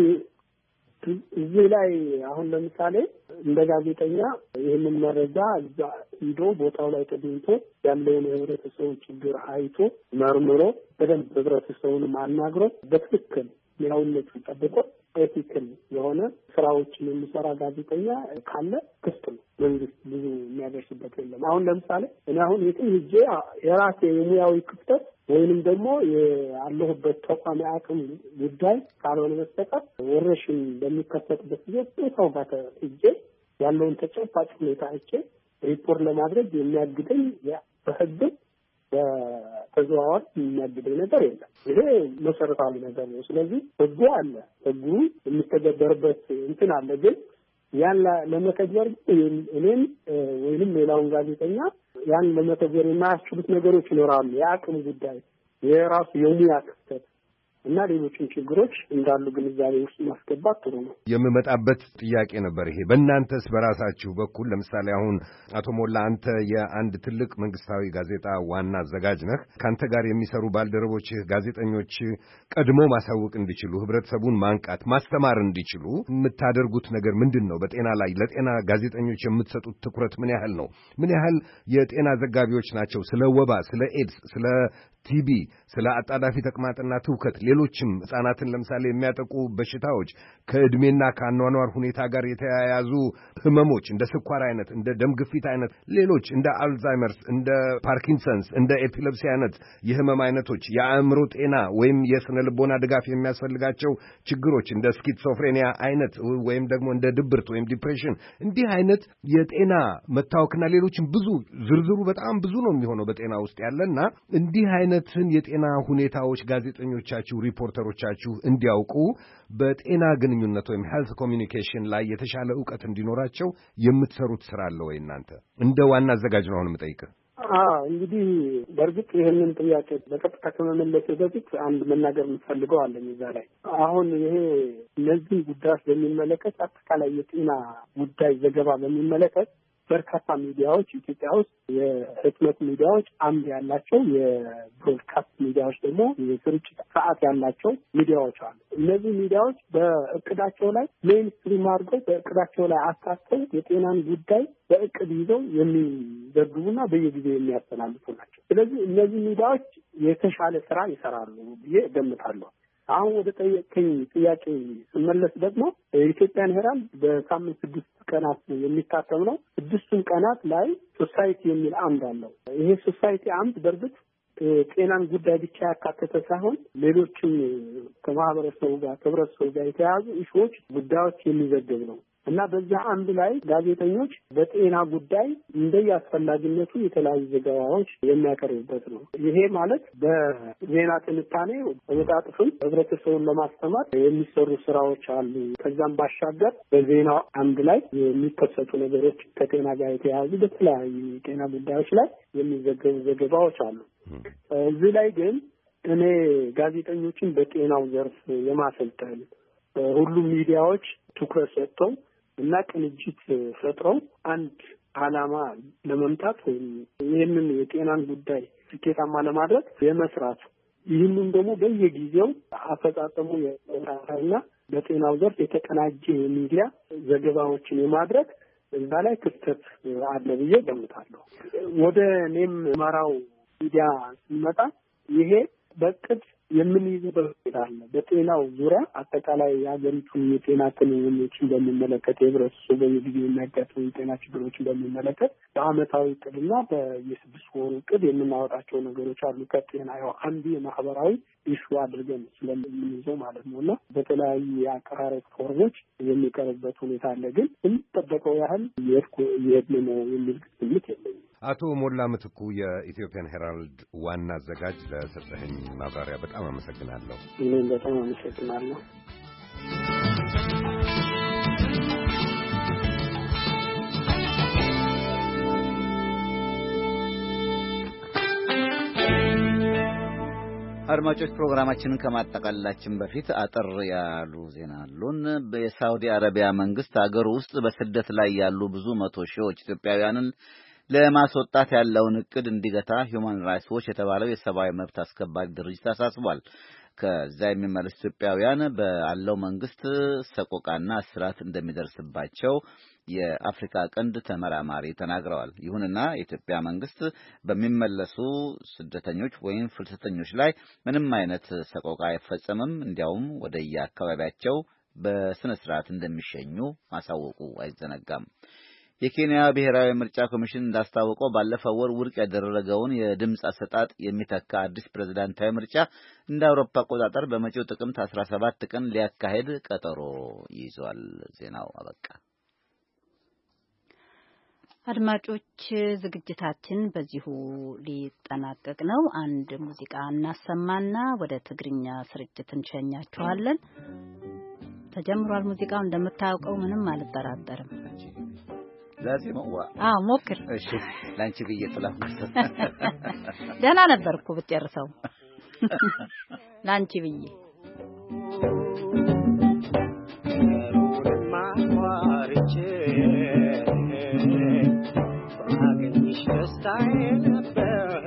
እዚህ ላይ አሁን ለምሳሌ እንደ ጋዜጠኛ ይህንን መረጃ እዛ ሂዶ ቦታው ላይ ተገኝቶ ያለውን የህብረተሰቡን ችግር አይቶ መርምሮ በደንብ ህብረተሰቡን አናግሮ በትክክል ያውነቱን ጠብቆ ኤቲክል የሆነ ስራዎችን የሚሰራ ጋዜጠኛ ካለ ክፍት ነው። መንግስት ብዙ የሚያደርስበት የለም። አሁን ለምሳሌ እኔ አሁን የትም ሂጄ የራሴ የሙያዊ ክፍተት ወይንም ደግሞ ያለሁበት ተቋም አቅም ጉዳይ ካልሆነ በስተቀር ወረሽን በሚከሰትበት ጊዜ ቦታው ጋር ሂጄ ያለውን ተጨባጭ ሁኔታ አይቼ ሪፖርት ለማድረግ የሚያግደኝ በህግ በተዘዋዋሪ የሚያግደኝ ነገር የለም። ይሄ መሰረታዊ ነገር ነው። ስለዚህ ህጉ አለ፣ ህጉ የሚተገበርበት እንትን አለ። ግን ያን ለመተግበር እኔም ወይንም ሌላውን ጋዜጠኛ ያን ለመተግበር የማያስችሉት ነገሮች ይኖራሉ። የአቅም ጉዳይ፣ የራሱ የሙያ ክፍተት እና ሌሎችን ችግሮች እንዳሉ ግንዛቤ ውስጥ ማስገባት ጥሩ ነው። የምመጣበት ጥያቄ ነበር ይሄ። በእናንተስ በራሳችሁ በኩል ለምሳሌ አሁን አቶ ሞላ አንተ የአንድ ትልቅ መንግስታዊ ጋዜጣ ዋና አዘጋጅ ነህ። ካንተ ጋር የሚሰሩ ባልደረቦችህ ጋዜጠኞች ቀድሞ ማሳወቅ እንዲችሉ፣ ህብረተሰቡን ማንቃት ማስተማር እንዲችሉ የምታደርጉት ነገር ምንድን ነው? በጤና ላይ ለጤና ጋዜጠኞች የምትሰጡት ትኩረት ምን ያህል ነው? ምን ያህል የጤና ዘጋቢዎች ናቸው ስለ ወባ፣ ስለ ኤድስ፣ ስለ ቲቢ፣ ስለ አጣዳፊ ተቅማጥና ትውከት፣ ሌሎችም ህጻናትን ለምሳሌ የሚያጠቁ በሽታዎች፣ ከእድሜና ከአኗኗር ሁኔታ ጋር የተያያዙ ህመሞች እንደ ስኳር አይነት፣ እንደ ደም ግፊት አይነት፣ ሌሎች እንደ አልዛይመርስ፣ እንደ ፓርኪንሰንስ፣ እንደ ኤፒሌፕሲ አይነት የህመም አይነቶች፣ የአእምሮ ጤና ወይም የስነ ልቦና ድጋፍ የሚያስፈልጋቸው ችግሮች እንደ ስኪዞፍሬኒያ አይነት ወይም ደግሞ እንደ ድብርት ወይም ዲፕሬሽን፣ እንዲህ አይነት የጤና መታወክና ሌሎችም ብዙ ዝርዝሩ በጣም ብዙ ነው የሚሆነው በጤና ውስጥ ያለና እንዲህ አይነትን የጤና ሁኔታዎች ጋዜጠኞቻችሁ ሪፖርተሮቻችሁ እንዲያውቁ በጤና ግንኙነት ወይም ሄልት ኮሚኒኬሽን ላይ የተሻለ ዕውቀት እንዲኖራቸው የምትሰሩት ስራ አለ ወይ እናንተ? እንደ ዋና አዘጋጅ ነው አሁን የምጠይቅህ። አዎ እንግዲህ በእርግጥ ይሄንን ጥያቄ በቀጥታ ከመመለስ በፊት አንድ መናገር የምፈልገው አለኝ እዛ ላይ። አሁን ይሄ እነዚህ ጉዳዮች በሚመለከት አጠቃላይ የጤና ጉዳይ ዘገባ በሚመለከት በርካታ ሚዲያዎች ኢትዮጵያ ውስጥ የህትመት ሚዲያዎች አምድ ያላቸው፣ የብሮድካስት ሚዲያዎች ደግሞ የስርጭት ሰዓት ያላቸው ሚዲያዎች አሉ። እነዚህ ሚዲያዎች በእቅዳቸው ላይ ሜይንስትሪም አድርገው በእቅዳቸው ላይ አካተው የጤናን ጉዳይ በእቅድ ይዘው የሚዘግቡና በየጊዜው የሚያስተላልፉ ናቸው። ስለዚህ እነዚህ ሚዲያዎች የተሻለ ስራ ይሰራሉ ብዬ እገምታለሁ። አሁን ወደ ጠየቀኝ ጥያቄ ስመለስ ደግሞ የኢትዮጵያን ሄራልድ በሳምንት ስድስት ቀናት የሚታተም ነው። ስድስቱም ቀናት ላይ ሶሳይቲ የሚል አምድ አለው። ይሄ ሶሳይቲ አምድ በእርግጥ ጤናን ጉዳይ ብቻ ያካተተ ሳይሆን ሌሎችም ከማህበረሰቡ ጋር ከህብረተሰቡ ጋር የተያያዙ ኢሹዎች ጉዳዮች የሚዘግብ ነው እና በዛ አንድ ላይ ጋዜጠኞች በጤና ጉዳይ እንደየአስፈላጊነቱ የተለያዩ ዘገባዎች የሚያቀርቡበት ነው። ይሄ ማለት በዜና ትንታኔ በመጣጥፍም ህብረተሰቡን ለማስተማር የሚሰሩ ስራዎች አሉ። ከዛም ባሻገር በዜና አንድ ላይ የሚከሰቱ ነገሮች ከጤና ጋር የተያያዙ በተለያዩ ጤና ጉዳዮች ላይ የሚዘገቡ ዘገባዎች አሉ። እዚህ ላይ ግን እኔ ጋዜጠኞችን በጤናው ዘርፍ የማሰልጠን ሁሉም ሚዲያዎች ትኩረት ሰጥተው እና ቅንጅት ፈጥረው አንድ ዓላማ ለመምታት ወይም ይህንን የጤናን ጉዳይ ስኬታማ ለማድረግ የመስራት ይህንን ደግሞ በየጊዜው አፈጻጸሙ የራሳና በጤናው ዘርፍ የተቀናጀ ሚዲያ ዘገባዎችን የማድረግ እዛ ላይ ክፍተት አለ ብዬ ገምታለሁ። ወደ እኔም መራው ሚዲያ ሲመጣ ይሄ በቅድ የምንይዘው አለ። በጤናው ዙሪያ አጠቃላይ የሀገሪቱን የጤና ክንውኖችን በሚመለከት የህብረተሰቡ በየጊዜው የሚያጋጥሙ የጤና ችግሮችን በሚመለከት በአመታዊ እቅድና በየስድስት ወሩ እቅድ የምናወጣቸው ነገሮች አሉ። ከጤና ያው አንዱ የማህበራዊ ኢሹ አድርገን ስለምንይዘው ማለት ነው እና በተለያዩ የአቀራረብ ፎርሞች የሚቀርብበት ሁኔታ አለ። ግን የሚጠበቀው ያህል የሄድን ነው የሚል ግምት የለኝም። አቶ ሞላ ምትኩ የኢትዮጵያን ሄራልድ ዋና አዘጋጅ፣ ለሰጠኸኝ ማብራሪያ በጣም አመሰግናለሁ። እኔም በጣም አመሰግናለሁ። አድማጮች ፕሮግራማችንን ከማጠቃለላችን በፊት አጠር ያሉ ዜና አሉን። በሳውዲ አረቢያ መንግስት ሀገር ውስጥ በስደት ላይ ያሉ ብዙ መቶ ሺዎች ኢትዮጵያውያንን ለማስወጣት ያለውን እቅድ እንዲገታ ሂውማን ራይትስ ዎች የተባለው የሰብአዊ መብት አስከባሪ ድርጅት አሳስቧል። ከዛ የሚመለሱ ኢትዮጵያውያን ባለው መንግስት ሰቆቃና እስራት እንደሚደርስባቸው የአፍሪካ ቀንድ ተመራማሪ ተናግረዋል። ይሁንና የኢትዮጵያ መንግስት በሚመለሱ ስደተኞች ወይም ፍልሰተኞች ላይ ምንም አይነት ሰቆቃ አይፈጸምም፣ እንዲያውም ወደየ አካባቢያቸው በስነ ስርዓት እንደሚሸኙ ማሳወቁ አይዘነጋም። የኬንያ ብሔራዊ ምርጫ ኮሚሽን እንዳስታወቀው ባለፈው ወር ውድቅ ያደረገውን የድምፅ አሰጣጥ የሚተካ አዲስ ፕሬዝዳንታዊ ምርጫ እንደ አውሮፓ አቆጣጠር በመጪው ጥቅምት አስራ ሰባት ቀን ሊያካሄድ ቀጠሮ ይዟል። ዜናው አበቃ። አድማጮች ዝግጅታችን በዚሁ ሊጠናቀቅ ነው። አንድ ሙዚቃ እናሰማና ወደ ትግርኛ ስርጭት እንሸኛችኋለን። ተጀምሯል ሙዚቃው። እንደምታውቀው ምንም አልጠራጠርም። ላዚም ዋ አዎ ሞክር። እሺ ላንቺ ብዬ ጥላሁ ደህና ነበርኩ ብትጨርሰው ላንቺ ብዬ ማዋርቼ አገኝሽ ደስታዬ ነበር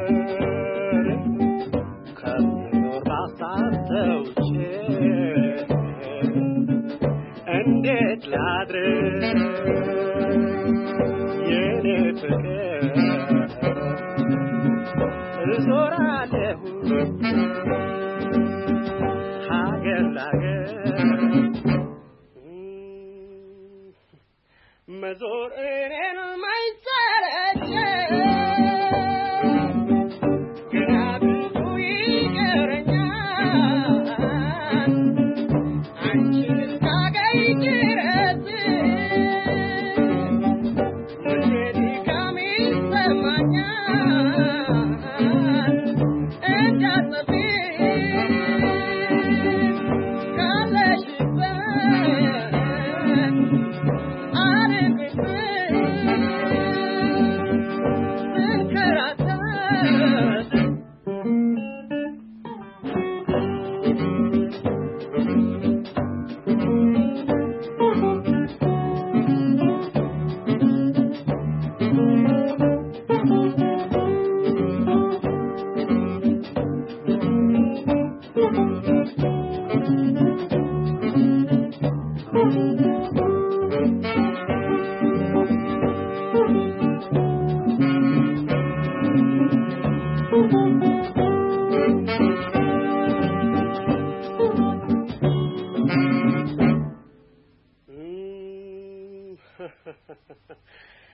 ከምኖር አሳተውቼ እንዴት ላድርግ የኔ ፍቅር እዞራለሁ ሀገር ላገር መዞር እኔን ማይሰለች ገና ብዙ ይቀረኛል አንቺን እስካገኝ ድረስ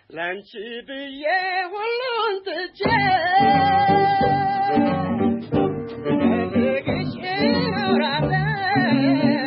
ላንቺ ብዬ ሁሉን ትቼ እፈልግሽ እኖራለሁ